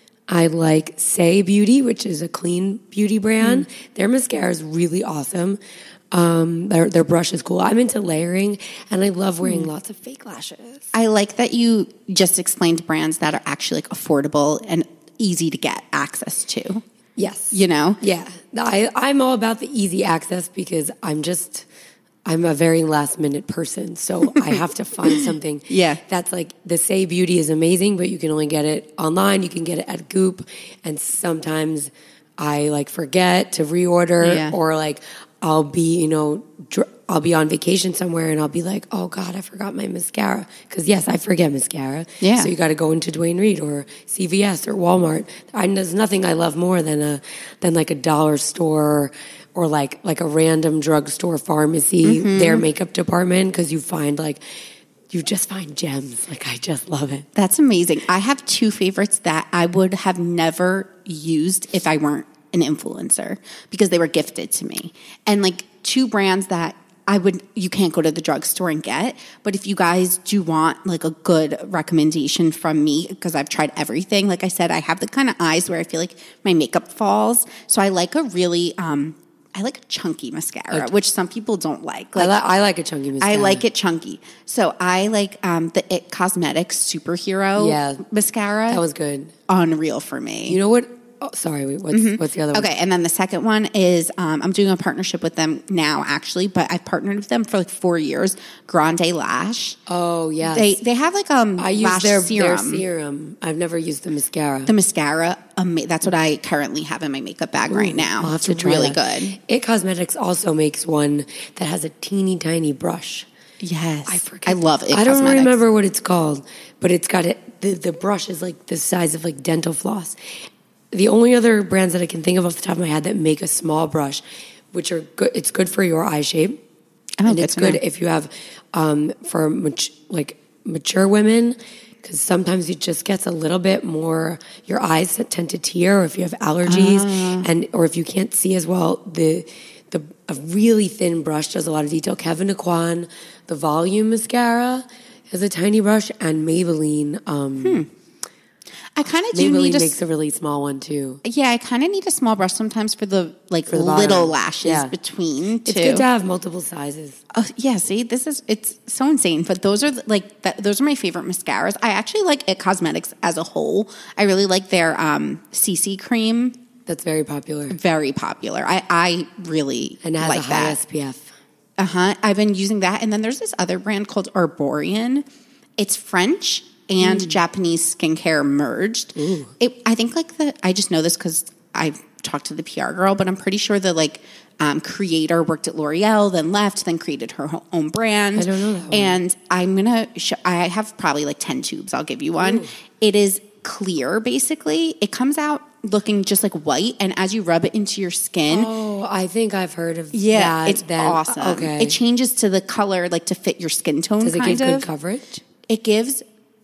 I like Say Beauty, which is a clean beauty brand. Mm. Their mascara is really awesome. Um, their their brush is cool. I'm into layering, and I love wearing Mm. lots of fake lashes. I like that you just explained brands that are actually like affordable and easy to get access to. Yes, You know? Yeah, I, I'm all about the easy access because I'm just, I'm a very last minute person. So I have to find something Yeah. that's like, the Say Beauty is amazing, but you can only get it online. You can get it at Goop. And sometimes I like forget to reorder Yeah. or like I'll be, you know, dr- I'll be on vacation somewhere and I'll be like, oh God, I forgot my mascara. Because yes, I forget mascara. Yeah. So you got to go into Duane Reade or C V S or Walmart. I, there's nothing I love more than a than like a dollar store or like like a random drugstore pharmacy, Mm-hmm. their makeup department, because you find like you just find gems. Like I just love it. That's amazing. I have two favorites that I would have never used if I weren't an influencer because they were gifted to me. And like two brands that I would, you can't go to the drugstore and get, but if you guys do want like a good recommendation from me, because I've tried everything, like I said, I have the kind of eyes where I feel like my makeup falls. So I like a really, um, I like a chunky mascara, which some people don't like. I, Like, li- I like a chunky mascara. I like it chunky. So I like um, the It Cosmetics superhero Yeah. mascara. That was good. unreal for me. You know what? Oh, sorry. Wait, what's what's the other one? Okay, and then the second one is um, I'm doing a partnership with them now, actually, but I've partnered with them for like four years. Grande Lash. Oh yes. They they have like um I use lash their serum. their serum. I've never used the mascara. The mascara, ama- that's what I currently have in my makeup bag right now. I'll have it's to try really that. good. It Cosmetics also makes one that has a teeny tiny brush. Yes, I forget. I love it. I don't Cosmetics. remember what it's called, but it's got it. The, the brush is like the size of like dental floss, the only other brands that I can think of off the top of my head that make a small brush, which are good, it's good for your eye shape. Oh, and good it's to good know. if you have, um, for mat- like mature women, because sometimes it just gets a little bit more, your eyes tend to tear, or if you have allergies, Ah. and or if you can't see as well, the the a really thin brush does a lot of detail. Kevin Aucoin, the Volume Mascara, has a tiny brush, and Maybelline. Um, Hmm. I kind of do Maybelline need a makes a really small one too. yeah. I kind of need a small brush sometimes for the like For the little bottom. lashes Yeah. between. Too. It's good to have multiple sizes. Oh, yeah, see, this is it's so insane. But those are the- like that, those are my favorite mascaras. I actually like It Cosmetics as a whole. I really like their um, C C cream. That's very popular. Very popular. I I really And it has like a high that. S P F. Uh huh. I've been using that, and then there's this other brand called Arborian. It's French and Mm. Japanese skincare merged. It, I think like the I just know this because I've talked to the P R girl, but I'm pretty sure the like um, creator worked at L'Oreal, then left, then created her ho- own brand. I don't know that one. And I'm gonna. Sh- I have probably like ten tubes. I'll give you one. Ooh. It is clear, basically. It comes out looking just like white, and as you rub it into your skin. Oh, I think I've heard of Yeah, that. it's then. awesome. Okay. It changes to the color, like to fit your skin tone. Does it kind give of. good coverage? It gives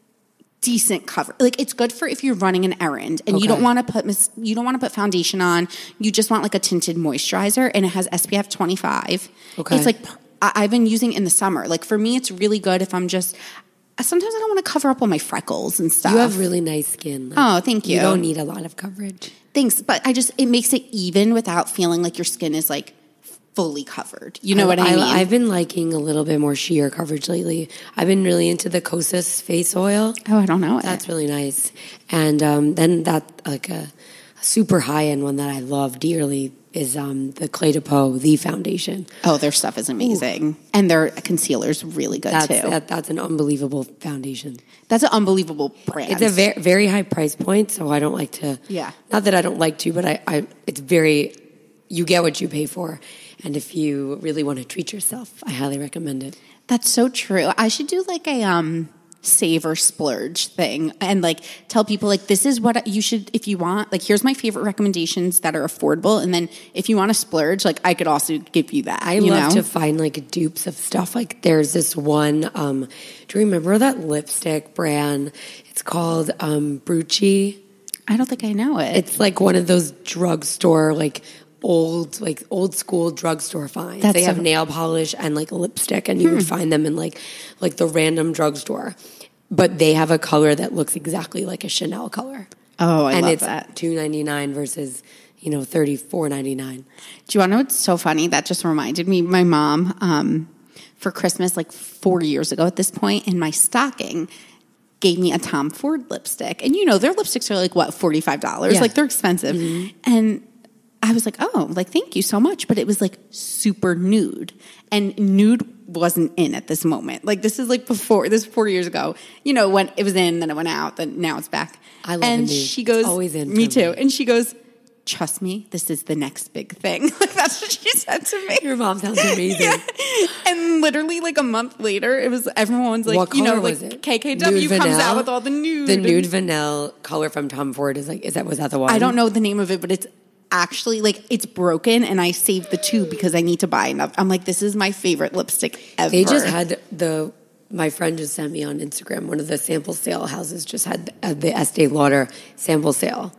decent cover. Like it's good for if you're running an errand and you Okay. don't want to put mis- you don't want to put foundation on. You just want like a tinted moisturizer, and it has S P F twenty-five. Okay. It's like I- I've been using it in the summer. Like for me, it's really good if I'm just. Sometimes I don't want to cover up all my freckles and stuff. You have really nice skin. Like, Oh, thank you. You don't need a lot of coverage. Thanks, but I just it makes it even without feeling like your skin is like fully covered. You know what I, mean? I've been liking a little bit more sheer coverage lately. I've been really into the Kosas face oil. oh, I don't know it. That's really nice. And um, then that like a, a super high end one that I love dearly is um, the Clé de Peau, the foundation. Oh, their stuff is amazing. And their concealer's really good That's too. that, that's an unbelievable foundation. That's an unbelievable brand. It's a very very high price point, so I don't like to. Yeah. Not that I don't like to, but I, I it's very. You get what you pay for, and if you really want to treat yourself, I highly recommend it. That's so true. I should do like a um save or splurge thing and like tell people like this is what you should if you want like here's my favorite recommendations that are affordable, and then if you want to splurge, like I could also give you that. I you love know? to find like dupes of stuff. Like there's this one. Um, do you remember that lipstick brand? It's called um, Brucci. I don't think I know it. It's like one of those drugstore like. Old, like old school drugstore finds. That's They have so- nail polish and like lipstick, and you Hmm. would find them in like like the random drugstore. But they have a color that looks exactly like a Chanel color. oh, I and love it's that. two ninety nine versus you know thirty four ninety nine. Do you want to know what's so funny? That just reminded me. My mom, um, for Christmas, like four years ago at this point, in my stocking, gave me a Tom Ford lipstick. And you know, their lipsticks are like, what, forty-five dollars? Yeah. Like, they're expensive. And I was like, oh, like, thank you so much. But it was like super nude. And nude wasn't in at this moment. Like, this is like before, this is four years ago. You know, when it was in, then it went out, then now it's back. I love And a nude. she goes, It's always in me for too. me. And she goes, trust me, this is the next big thing. Like, that's what she said to me. Your mom sounds amazing. Yeah. And literally, like a month later, it was everyone's like, What you know, color like was it? K K W Nude comes out vanilla? with all the nude. The and- nude vanilla color from Tom Ford is like is that was that the one? I don't know the name of it, but it's actually like it's broken, and I saved the tube because I need to buy enough. I'm like, this is my favorite lipstick ever. They just had the. My friend just sent me on Instagram. One of the sample sale houses just had uh, the Estee Lauder sample sale.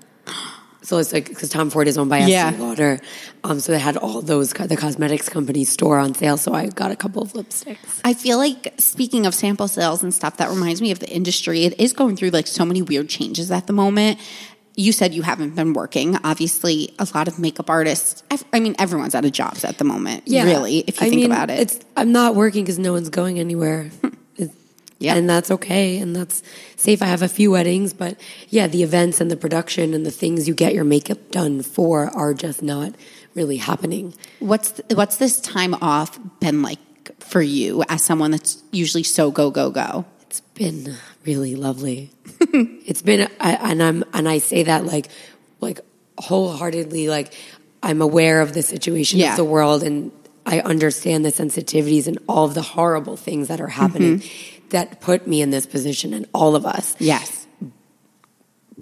So it's like because Tom Ford is owned by Estee Yeah. Lauder, um, so they had all those co- the cosmetics companies store on sale. So I got a couple of lipsticks. I feel like speaking of sample sales and stuff, that reminds me of the industry. It is going through like so many weird changes at the moment. You said you haven't been working. Obviously, a lot of makeup artists. ev- I mean, everyone's out of jobs at the moment. Really, if you I think mean, about it. it's I'm not working because no one's going anywhere. It's- Yeah. and that's okay, and that's safe. I have a few weddings, but yeah, the events and the production and the things you get your makeup done for are just not really happening. What's th- what's this time off been like for you as someone that's usually so go go go? It's been really lovely. It's been, I, and I'm, and I say that like, like wholeheartedly. Like I'm aware of the situation Yeah. of the world, and I understand the sensitivities and all of the horrible things that are happening that put me in this position, and all of us. Yes. But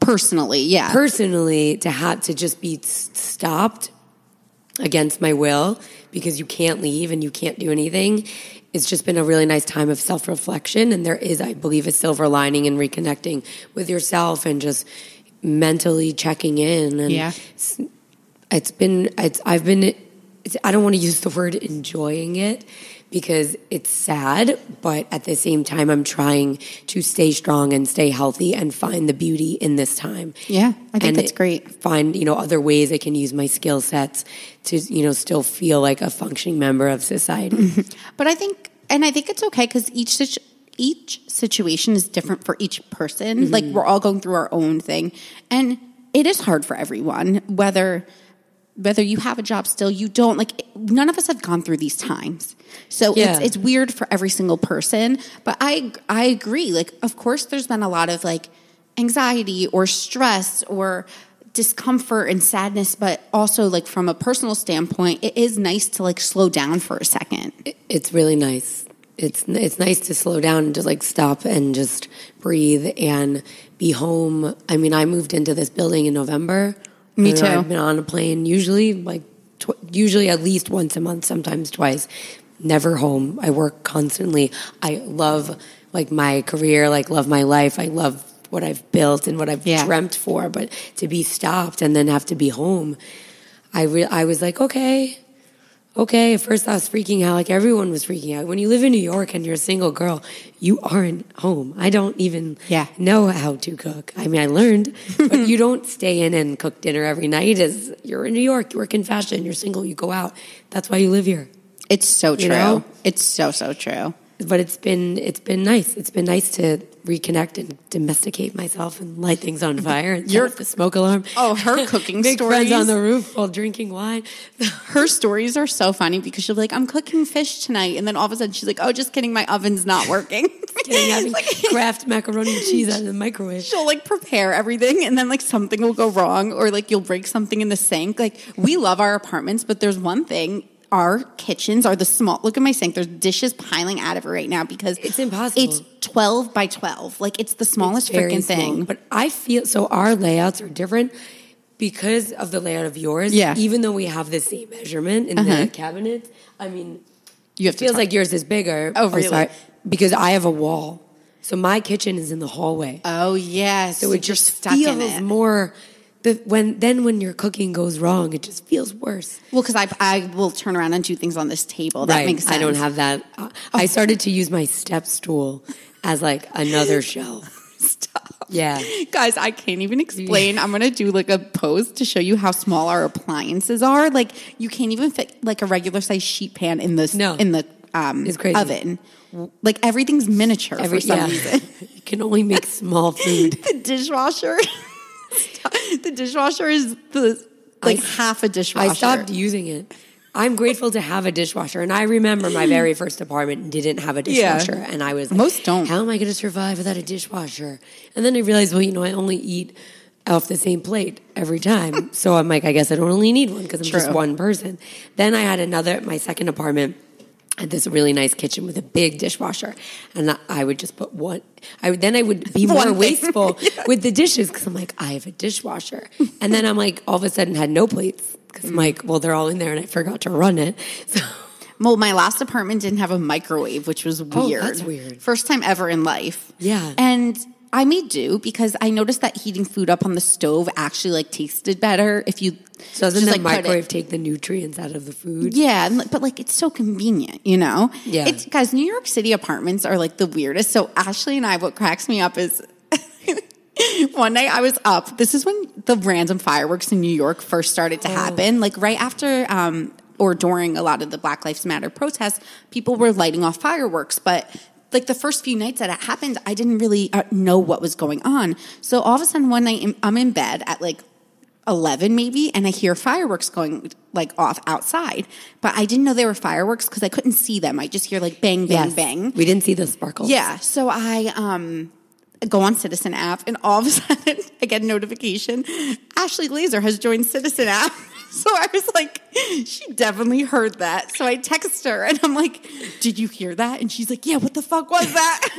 Personally, yeah. Personally, to have to just be s- stopped against my will because you can't leave and you can't do anything. It's just been a really nice time of self-reflection. And there is, I believe, a silver lining in reconnecting with yourself and just mentally checking in. And yeah. it's, it's been, it's, I've been, it's, I don't want to use the word enjoying it because it's sad, but at the same time, I'm trying to stay strong and stay healthy and find the beauty in this time. Yeah, I think and that's great. Find, you know, other ways I can use my skill sets to, you know, still feel like a functioning member of society. But I think, and I think it's okay because each situ- each situation is different for each person. Mm-hmm. Like we're all going through our own thing, and it is hard for everyone. Whether whether you have a job still, you don't. Like none of us have gone through these times. So yeah. it's it's weird for every single person, but I I agree. Like, of course, there's been a lot of like anxiety or stress or discomfort and sadness, but also like from a personal standpoint, it is nice to like slow down for a second. It's really nice. It's it's nice to slow down and just like stop and just breathe and be home. I mean, I moved into this building in November. Me too. I've been on a plane usually like tw- usually at least once a month, sometimes twice. Never home. I work constantly. I love like my career, like love my life. I love what I've built and what I've yeah. dreamt for, but to be stopped and then have to be home, I re- I was like, okay, okay. At first I was freaking out, like everyone was freaking out. When you live in New York and you're a single girl, you aren't home. I don't even yeah. know how to cook. I mean, I learned, but you don't stay in and cook dinner every night. As you're in New York, you work in fashion, you're single, you go out. That's why you live here. It's so true. You know? It's so, so true. But it's been it's been nice. It's been nice to reconnect and domesticate myself and light things on fire and set off the smoke alarm. Oh, her cooking Big stories. friends on the roof while drinking wine. Her stories are so funny because she'll be like, I'm cooking fish tonight. And then all of a sudden she's like, oh, just kidding. My oven's not working. Kidding, having like, Kraft macaroni and cheese out of the microwave. She'll like prepare everything and then like something will go wrong or like you'll break something in the sink. Like we love our apartments, but there's one thing. Our kitchens are the small. Look at my sink. There's dishes piling out of it right now because it's impossible. It's twelve by twelve. Like it's the smallest freaking thing. But I feel so. Our layouts are different because of the layout of yours. Yeah. Even though we have the same measurement in uh-huh. the cabinets, I mean, you have it feels talk. like yours is bigger. Oh, really? Oh, sorry. Because I have a wall, so my kitchen is in the hallway. Oh yes. So, so it just stuck feels in it. more. But when then when your cooking goes wrong, it just feels worse. Well, because I I will turn around and do things on this table. That right. makes sense. I don't have that. Uh, I started to use my step stool as like another shelf. Stop. Yeah. Guys, I can't even explain. I'm going to do like a post to show you how small our appliances are. Like you can't even fit like a regular size sheet pan in the no. in the um, it's crazy. oven. Like everything's miniature Every, for some yeah. reason. You can only make small food. The dishwasher. The dishwasher is the like I, half a dishwasher. I stopped using it. I'm grateful to have a dishwasher, and I remember my very first apartment didn't have a dishwasher, yeah. and I was like, most don't. How am I going to survive without a dishwasher? And then I realized, well, you know, I only eat off the same plate every time, so I'm like, I guess I don't only need one because I'm True. just one person. Then I had another, my second apartment. Had this really nice kitchen with a big dishwasher, and I would just put one. I would then I would be more wasteful yeah. with the dishes because I'm like, I have a dishwasher, and then I'm like, all of a sudden had no plates because I'm like, well, they're all in there, and I forgot to run it. So, well, my last apartment didn't have a microwave, which was weird. Oh, that's weird. First time ever in life. Yeah, and I made do because I noticed that heating food up on the stove actually like tasted better if you. So doesn't just, the like, microwave take the nutrients out of the food? Yeah, but like it's so convenient, you know? Yeah. It's, guys, New York City apartments are like the weirdest. So Ashley and I, what cracks me up is one night I was up. This is when the random fireworks in New York first started to oh. happen. Like right after um, or during a lot of the Black Lives Matter protests, people were lighting off fireworks. But like the first few nights that it happened, I didn't really uh, know what was going on. So all of a sudden one night I'm in bed at like eleven maybe, and I hear fireworks going like off outside, but I didn't know they were fireworks because I couldn't see them. I just hear like bang, bang, yes. bang. We didn't see the sparkles. Yeah, so I um go on Citizen app, and all of a sudden I get a notification. Ashley Glazer has joined Citizen app. So I was like, she definitely heard that. So I text her, and I'm like, did you hear that? And she's like, yeah, what the fuck was that?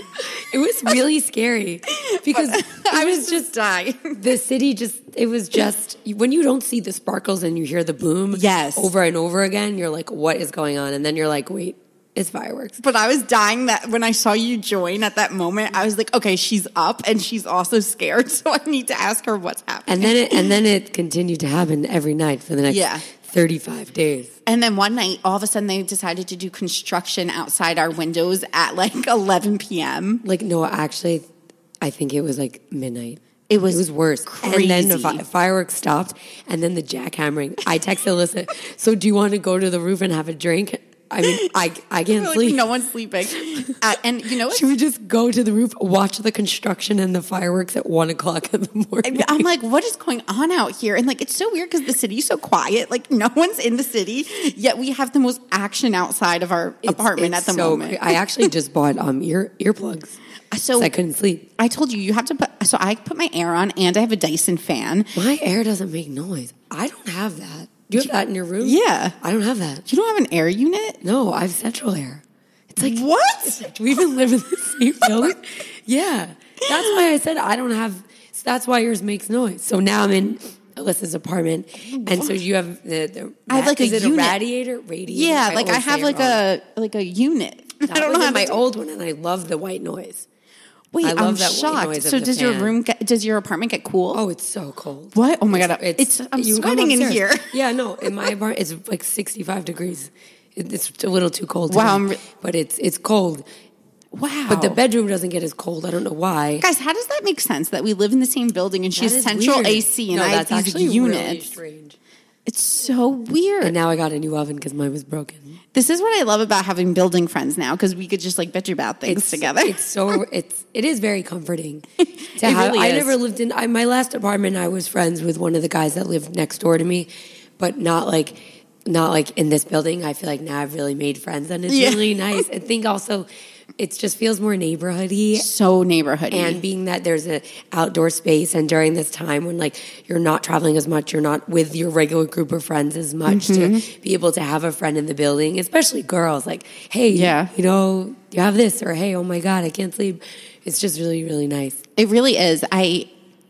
It was really scary because I was just dying. The city just, it was just, when you don't see the sparkles and you hear the boom yes. over and over again, you're like, what is going on? And then you're like, wait, it's fireworks. But I was dying that when I saw you join at that moment, I was like, okay, she's up and she's also scared. So I need to ask her what's happening. And then it, and then it continued to happen every night for the next yeah. thirty-five days. And then one night, all of a sudden, they decided to do construction outside our windows at like eleven p.m. Like, no, actually, I think it was like midnight. It was, it was worse. Crazy. And then the fi- fireworks stopped, and then the jackhammering. I texted Alyssa, so do you want to go to the roof and have a drink? I mean, I I can't like sleep. No one's sleeping. Uh, and you know what? Should we just go to the roof, watch the construction and the fireworks at one o'clock in the morning? I'm like, what is going on out here? And like, it's so weird because the city's so quiet. Like, no one's in the city, yet we have the most action outside of our It's, apartment it's at the so moment. Crazy. I actually just bought um ear earplugs. So I couldn't sleep. I told you, you have to put, so I put my air on and I have a Dyson fan. My air doesn't make noise. I don't have that. Do you have that in your room? Yeah. I don't have that. You don't have an air unit? No, I have central air. It's like, what? Do we even live in the same building? Yeah. That's why I said I don't have, so that's why yours makes noise. So now I'm in Alyssa's apartment. And so you have the, the I have like is a it unit. a radiator? Radiator? Yeah, I like I have like a, like a unit. That I don't was know how in my to- old one and I love the white noise. Wait, I love I'm that white shocked. noise of So the does your fan. room get, does your apartment get cool? Oh, it's so cold. What? Oh my God. It's, I'm you come sweating in upstairs. here. Yeah, no, in my apartment, it's like sixty-five degrees. It- It's a little too cold. Wow, today, I'm re- but it's it's cold. Wow. But the bedroom doesn't get as cold. I don't know why. Guys, how does that make sense that we live in the same building and she That has is central weird. A C and No, I have that's these actually units? really strange. It's so weird. And now I got a new oven because mine was broken. This is what I love about having building friends now because we could just like bitch about things It's together. It's so it's it is very comforting to It have. really I is. never lived in I, my last apartment. I was friends with one of the guys that lived next door to me, but not like not like in this building. I feel like now I've really made friends, and it's Yeah. really nice. I think also it just feels more neighborhoody. so neighborhoody. And being that there's an outdoor space, and during this time when like you're not traveling as much, you're not with your regular group of friends as much, Mm-hmm. to be able to have a friend in the building, especially girls, like, hey, Yeah. you know, you have this, or hey, oh my God, I can't sleep. It's just really, really nice. It really is. I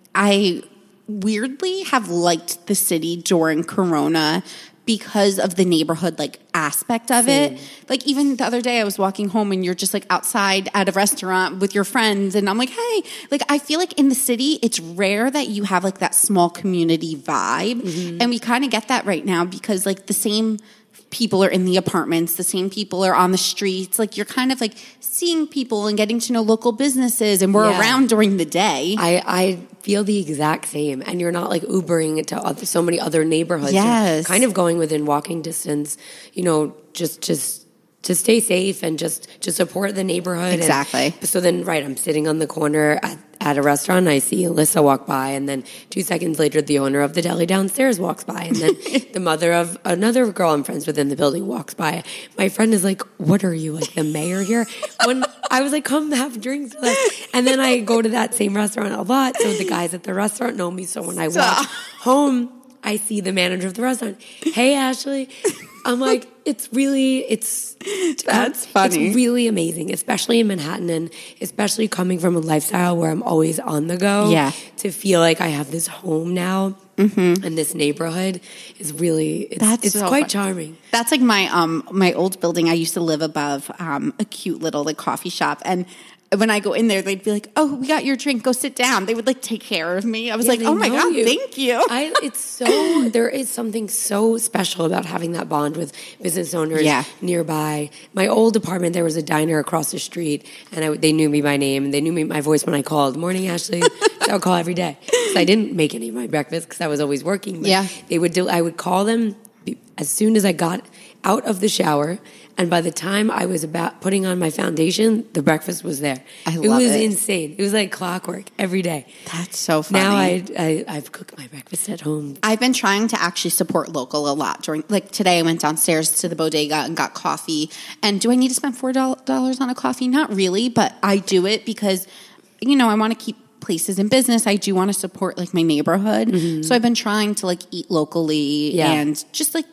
I weirdly have liked the city during Corona because of the neighborhood like aspect of Same. it. Like even the other day I was walking home and you're just like outside at a restaurant with your friends and I'm like, "Hey, like I feel like in the city it's rare that you have like that small community vibe." Mm-hmm. And we kind of get that right now because like the same people are in the apartments, the same people are on the streets. Like you're kind of like seeing people and getting to know local businesses and we're Yeah. around during the day. I, I feel the exact same. And you're not like Ubering to other, so many other neighborhoods. You're Yes. kind of going within walking distance, you know, just, just, to stay safe and just to support the neighborhood. Exactly. And so then, right, I'm sitting on the corner at, at a restaurant. And I see Alyssa walk by, and then two seconds later, the owner of the deli downstairs walks by, and then the mother of another girl I'm friends with in the building walks by. My friend is like, "What are you, like the mayor here?" When I was like, "Come have drinks with us," and then I go to that same restaurant a lot, so the guys at the restaurant know me. So when I walk home, I see the manager of the restaurant. "Hey, Ashley." I'm like, it's really, it's, That's funny. It's really amazing, especially in Manhattan and especially coming from a lifestyle where I'm always on the go. Yeah. To feel like I have this home now Mm-hmm. and this neighborhood is really, it's, That's it's so quite fun. charming. That's like my um my old building. I used to live above um a cute little like coffee shop, and when I go in there, they'd be like, "Oh, we got your drink. Go sit down." They would like take care of me. I was Yeah, like, they "Oh my know God, you. thank you." I, it's so, there is something so special about having that bond with business owners Yeah. nearby. My old apartment, there was a diner across the street, and I, they knew me by name, and they knew me my voice when I called. "Morning, Ashley." So I would call every day. So I didn't make any of my breakfast because I was always working. But Yeah. they would do, I would call them as soon as I got out of the shower, and by the time I was about putting on my foundation, the breakfast was there. I it love was it. insane. It was like clockwork every day. That's so funny. Now I, I I've cooked my breakfast at home. I've been trying to actually support local a lot during, like today I went downstairs to the bodega and got coffee. And do I need to spend four dollars on a coffee? Not really, but I do it because, you know, I want to keep places in business. I do want to support like my neighborhood. So I've been trying to like eat locally Yeah. and just like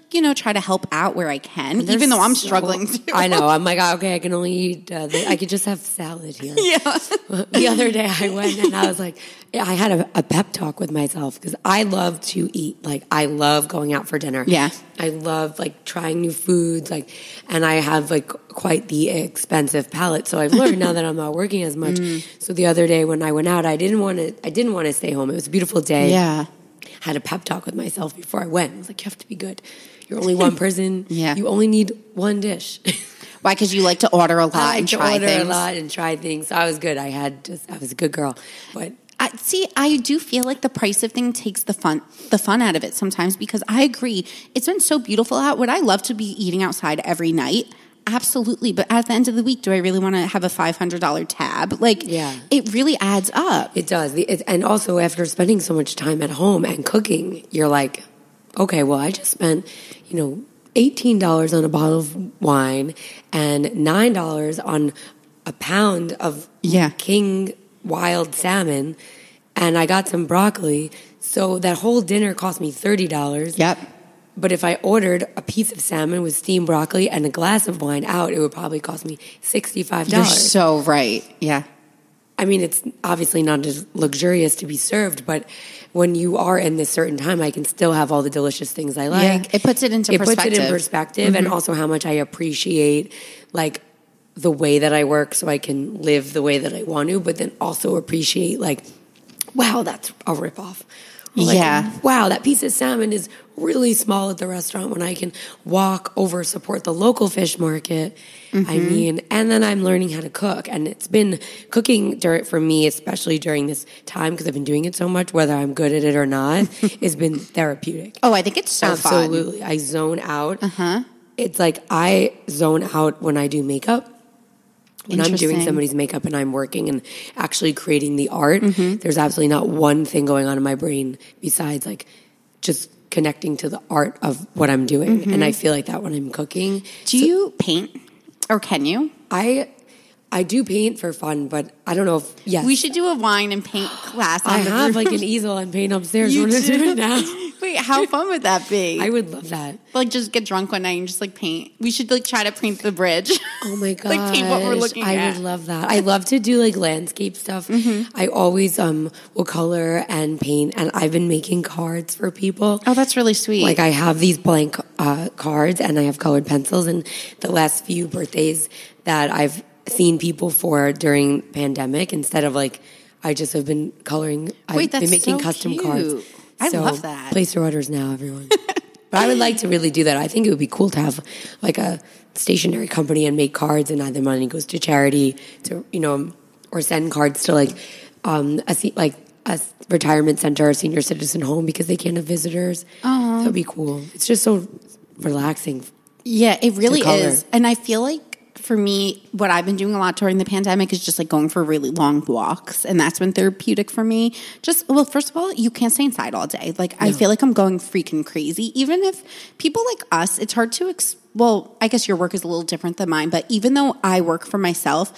you know, try to help out where I can, even though I'm so, struggling too. I know. I'm like, okay, I can only eat, uh, the, I could just have salad here. Yeah. The other day I went and I was like, I had a, a pep talk with myself because I love to eat. Like, I love going out for dinner. Yeah. I love, like, trying new foods. Like, and I have, like, quite the expensive palate. So I've learned now that I'm not working as much. Mm. So the other day when I went out, I didn't want to, I didn't want to stay home. It was a beautiful day. Yeah. Had a pep talk with myself before I went. I was like, you have to be good. You're only one person. Yeah. You only need one dish. Why? Because you like to order a lot I like and to try order things. a lot and try things. So I was good. I had just, I was a good girl. But I, see, I do feel like the price of thing takes the fun, the fun out of it sometimes because I agree. It's been so beautiful out. Would I love to be eating outside every night? Absolutely. But at the end of the week, do I really want to have a five hundred dollars tab? Like, yeah. It really adds up. It does. It, and also after spending so much time at home and cooking, you're like, okay, well, I just spent, you know, eighteen dollars on a bottle of wine and nine dollars on a pound of yeah. king wild salmon, and I got some broccoli. So that whole dinner cost me thirty dollars. Yep. But if I ordered a piece of salmon with steamed broccoli and a glass of wine out, it would probably cost me sixty-five dollars. You're so right. Yeah. I mean, it's obviously not as luxurious to be served, but when you are in this certain time, I can still have all the delicious things I like. Yeah, it puts it into it perspective. It puts it in perspective, mm-hmm. and also how much I appreciate, like, the way that I work so I can live the way that I want to, but then also appreciate, like, wow, that's a ripoff. Like, yeah. wow, that piece of salmon is really small at the restaurant when I can walk over, support the local fish market. Mm-hmm. I mean, and then I'm learning how to cook. And it's been cooking during, for me, especially during this time, because I've been doing it so much, whether I'm good at it or not, has been therapeutic. Oh, I think it's so Absolutely. fun. Absolutely. I zone out. Uh-huh. It's like I zone out when I do makeup. When I'm doing somebody's makeup and I'm working and actually creating the art, mm-hmm. there's absolutely not one thing going on in my brain besides like just connecting to the art of what I'm doing. Mm-hmm. And I feel like that when I'm cooking. Do so, you paint or can you? I I do paint for fun, but I don't know if, yes. We should do a wine and paint class on I the have roof. like an easel and paint upstairs. You want to do? do it now? Wait, how fun would that be? I would love that. Like, just get drunk one night and just, like, paint. We should, like, try to paint the bridge. Oh, my God. Like, paint what we're looking I at. I would love that. I love to do, like, landscape stuff. Mm-hmm. I always um will color and paint, and I've been making cards for people. Oh, that's really sweet. Like, I have these blank uh, cards, and I have colored pencils, and the last few birthdays that I've seen people for during pandemic, instead of, like, I just have been coloring. Wait, I've that's been making so custom cute. cards. I so love that. Place your orders now, everyone. But I would like to really do that. I think it would be cool to have like a stationery company and make cards, and either money goes to charity, to you know, or send cards to like um, a like a retirement center or senior citizen home because they can't have visitors. Oh, that would be cool. It's just so relaxing. Yeah, it really is, and I feel like. For me, what I've been doing a lot during the pandemic is just like going for really long walks, and that's been therapeutic for me. Just, well, first of all, you can't stay inside all day. Like, no. I feel like I'm going freaking crazy. Even if people like us, it's hard to, ex- well, I guess your work is a little different than mine, but even though I work for myself,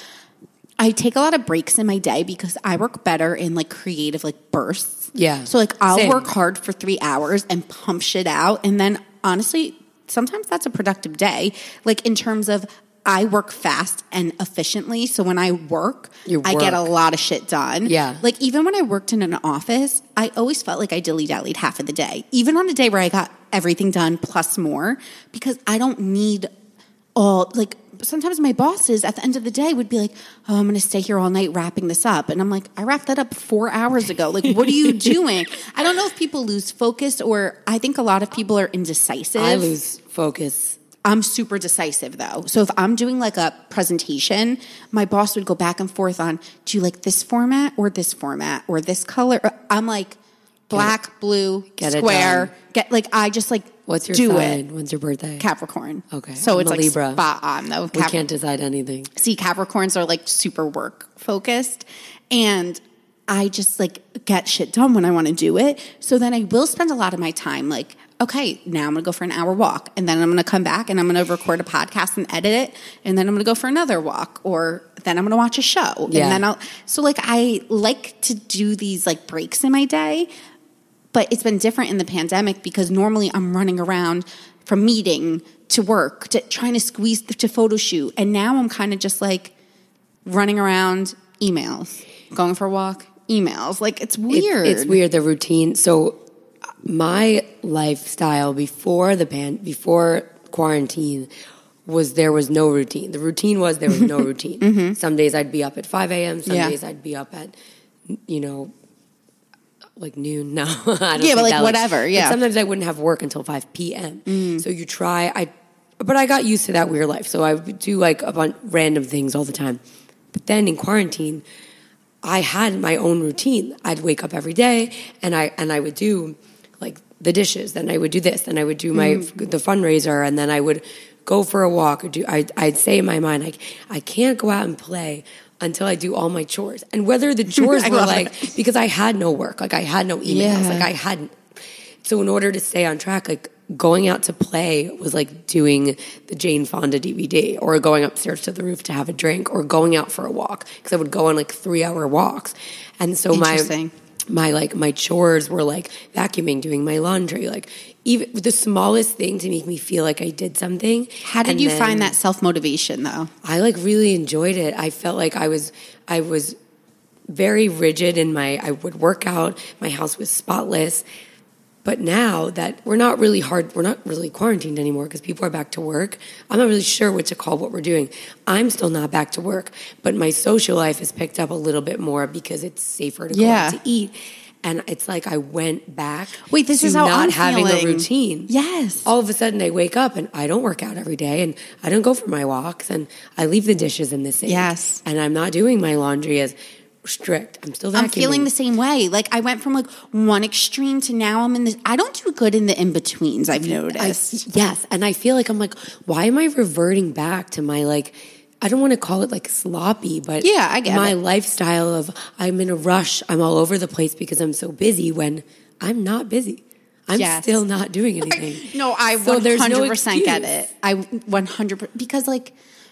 I take a lot of breaks in my day because I work better in like creative like bursts. Yeah. So like I'll Same. work hard for three hours and pump shit out, and then honestly, sometimes that's a productive day. Like in terms of I work fast and efficiently, so when I work, you I work. get a lot of shit done. Yeah. Like, even when I worked in an office, I always felt like I dilly-dallied half of the day. Even on a day where I got everything done plus more, because I don't need all, like, sometimes my bosses at the end of the day would be like, oh, I'm going to stay here all night wrapping this up. And I'm like, I wrapped that up four hours ago. Like, what are you doing? I don't know if people lose focus, or I think a lot of people are indecisive. I lose focus. I'm super decisive, though. So if I'm doing like a presentation, my boss would go back and forth on, do you like this format or this format or this color? I'm like, black, get blue, get square. Get like I just like What's your do sign? it. When's your birthday? Capricorn. Okay. So I'm it's a like Libra. spot on, though. We Cap- can't decide anything. See, Capricorns are like super work focused, and I just like get shit done when I want to do it. So then I will spend a lot of my time like, okay, now I'm going to go for an hour walk, and then I'm going to come back and I'm going to record a podcast and edit it, and then I'm going to go for another walk, or then I'm going to watch a show. Yeah. And then I'll, so like I like to do these like breaks in my day, but it's been different in the pandemic because normally I'm running around from meeting to work to trying to squeeze to photo shoot. And now I'm kind of just like running around emails, going for a walk, emails. Like it's weird. It, it's weird, the routine. So my lifestyle before the pan, before quarantine was there was no routine. The routine was there was no routine. Mm-hmm. Some days I'd be up at five a.m. Some yeah. days I'd be up at, you know, like noon. No, I don't yeah, but like that, whatever. Like, yeah. Sometimes I wouldn't have work until five p.m. Mm. So you try. I, but I got used to that weird life. So I would do like a bunch random things all the time. But then in quarantine, I had my own routine. I'd wake up every day, and I and I would do like the dishes. Then I would do this. Then I would do my mm. the fundraiser, and then I would go for a walk. Or do I? I'd say in my mind, like I can't go out and play until I do all my chores. And whether the chores were like, it. because I had no work, like I had no emails, yeah. like I hadn't. So in order to stay on track, like going out to play was like doing the Jane Fonda D V D or going upstairs to the roof to have a drink or going out for a walk because I would go on like three hour walks. And so my, my like my chores were like vacuuming, doing my laundry, like even the smallest thing to make me feel like I did something. How did and you find that self-motivation though? I like really enjoyed it. I felt like I was, I was very rigid in my, I would work out. My house was spotless. But now that we're not really hard, we're not really quarantined anymore because people are back to work. I'm not really sure what to call what we're doing. I'm still not back to work, but my social life has picked up a little bit more because it's safer to go yeah. out to eat. And it's like I went back Wait, this to is how not I'm having feeling. a routine. Yes. All of a sudden I wake up and I don't work out every day and I don't go for my walks and I leave the dishes in the sink. Yes. And I'm not doing my laundry as strict. I'm still vacuuming. I'm feeling the same way. Like I went from like one extreme to now I'm in this. I don't do good in the in-betweens, I've noticed. I, yes. And I feel like I'm like, why am I reverting back to my like, I don't want to call it like sloppy, but yeah, I get my it. lifestyle of I'm in a rush. I'm all over the place because I'm so busy when I'm not busy. I'm yes. still not doing anything. No, I so one hundred percent no get it. I one hundred percent because like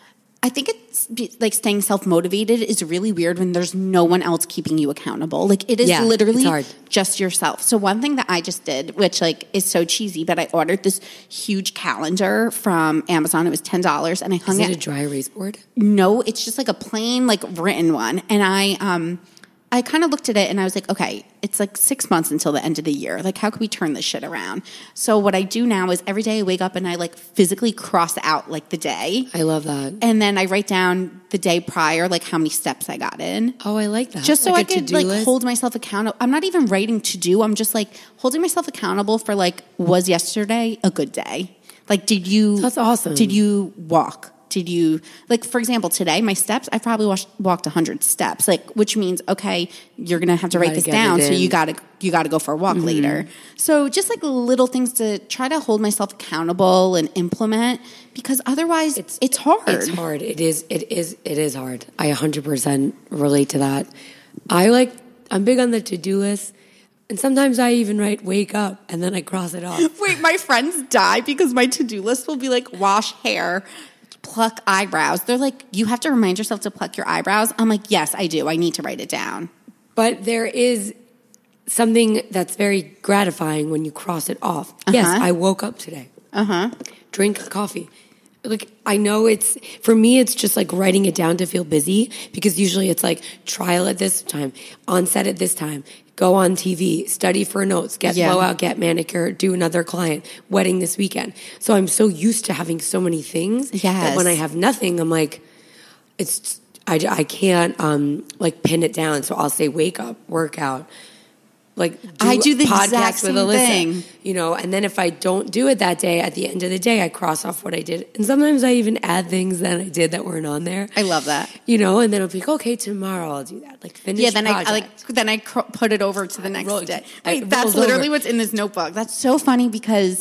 I think it's like staying self-motivated is really weird when there's no one else keeping you accountable. Like it is yeah, literally just yourself. So one thing that I just did, which like is so cheesy, but I ordered this huge calendar from Amazon. It was ten dollars and I hung it. Is it. it a dry erase board? No, it's just like a plain like written one. And I, um, I kind of looked at it and I was like, okay, it's like six months until the end of the year. Like, how can we turn this shit around? So what I do now is every day I wake up and I like physically cross out like the day. I love that. And then I write down the day prior, like how many steps I got in. Oh, I like that. Just so like I could like list? hold myself accountable. I'm not even writing to do. I'm just like holding myself accountable for like, was yesterday a good day? Like, did you? That's awesome. Did you walk? Did you, like, for example, today, my steps, I probably walked, walked one hundred steps, like, which means, okay, you're going to have to write this down, so you got to you got to go for a walk mm-hmm. later. So just, like, little things to try to hold myself accountable and implement, because otherwise, it's it's hard. It's hard. It is, it is, it is hard. I one hundred percent relate to that. I, like, I'm big on the to-do list. And sometimes I even write wake up and then I cross it off. Wait, my friends die because my to-do list will be like wash hair, pluck eyebrows. They're like, you have to remind yourself to pluck your eyebrows. I'm like, yes, I do. I need to write it down. But there is something that's very gratifying when you cross it off. Uh-huh. Yes, I woke up today. Uh-huh. Drink coffee. Like, I know it's, for me, it's just like writing it down to feel busy because usually it's like trial at this time, on set at this time, go on T V, study for notes, get yeah. blowout, get manicure, do another client, wedding this weekend. So I'm so used to having so many things yes. that when I have nothing, I'm like, it's, I, I can't um, like pin it down. So I'll say wake up, workout. Like do I do the podcast exact same with Alyssa, thing. You know, and then if I don't do it that day, at the end of the day, I cross off what I did. And sometimes I even add things that I did that weren't on there. I love that. You know, and then I'll be like, okay, tomorrow I'll do that. Like finish Yeah, then project. I, I like then I cr- put it over to the next roll, day. Wait, that's literally over. what's in this notebook. That's so funny because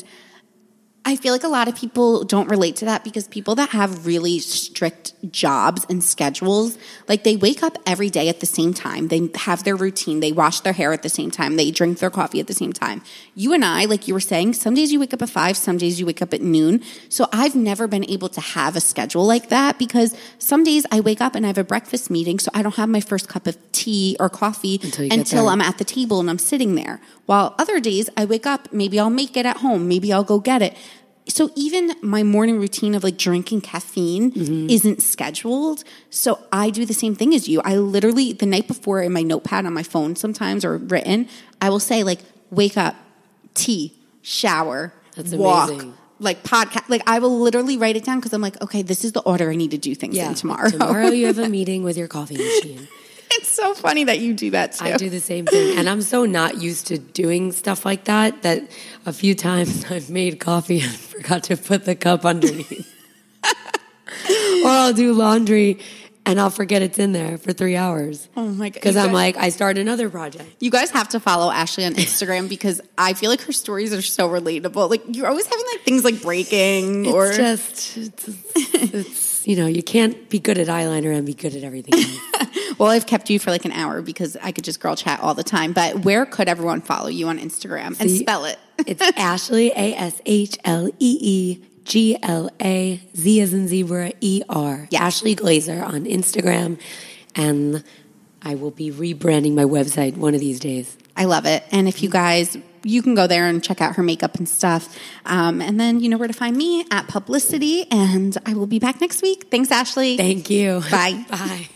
I feel like a lot of people don't relate to that because people that have really strict jobs and schedules, like they wake up every day at the same time. They have their routine. They wash their hair at the same time. They drink their coffee at the same time. You and I, like you were saying, some days you wake up at five, some days you wake up at noon. So I've never been able to have a schedule like that because some days I wake up and I have a breakfast meeting, so I don't have my first cup of tea or coffee until, until I'm at the table and I'm sitting there. While other days I wake up, maybe I'll make it at home, maybe I'll go get it. so even my morning routine of like drinking caffeine mm-hmm. isn't scheduled. So I do the same thing as you. I literally, the night before in my notepad on my phone sometimes or written, I will say like, wake up, tea, shower, That's walk, amazing. Like podcast. Like I will literally write it down because I'm like, okay, this is the order I need to do things yeah. in tomorrow. Tomorrow you have a meeting with your coffee machine. It's so funny that you do that too. I do the same thing. And I'm so not used to doing stuff like that that a few times I've made coffee and forgot to put the cup underneath. Or I'll do laundry and I'll forget it's in there for three hours. Oh my God. Because I'm like, I start another project. You guys have to follow Ashley on Instagram because I feel like her stories are so relatable. Like you're always having like things like breaking it's or. Just, it's just, it's, you know, you can't be good at eyeliner and be good at everything else. Well, I've kept you for like an hour because I could just girl chat all the time. But where could everyone follow you on Instagram? And See, spell it. It's Ashley, A S H L E E G L A Z as in zebra, E R. Yeah. Ashley Glazer on Instagram. And I will be rebranding my website one of these days. I love it. And if you guys, you can go there and check out her makeup and stuff. Um, and then you know where to find me at Publicity. And I will be back next week. Thanks, Ashley. Thank you. Bye. Bye.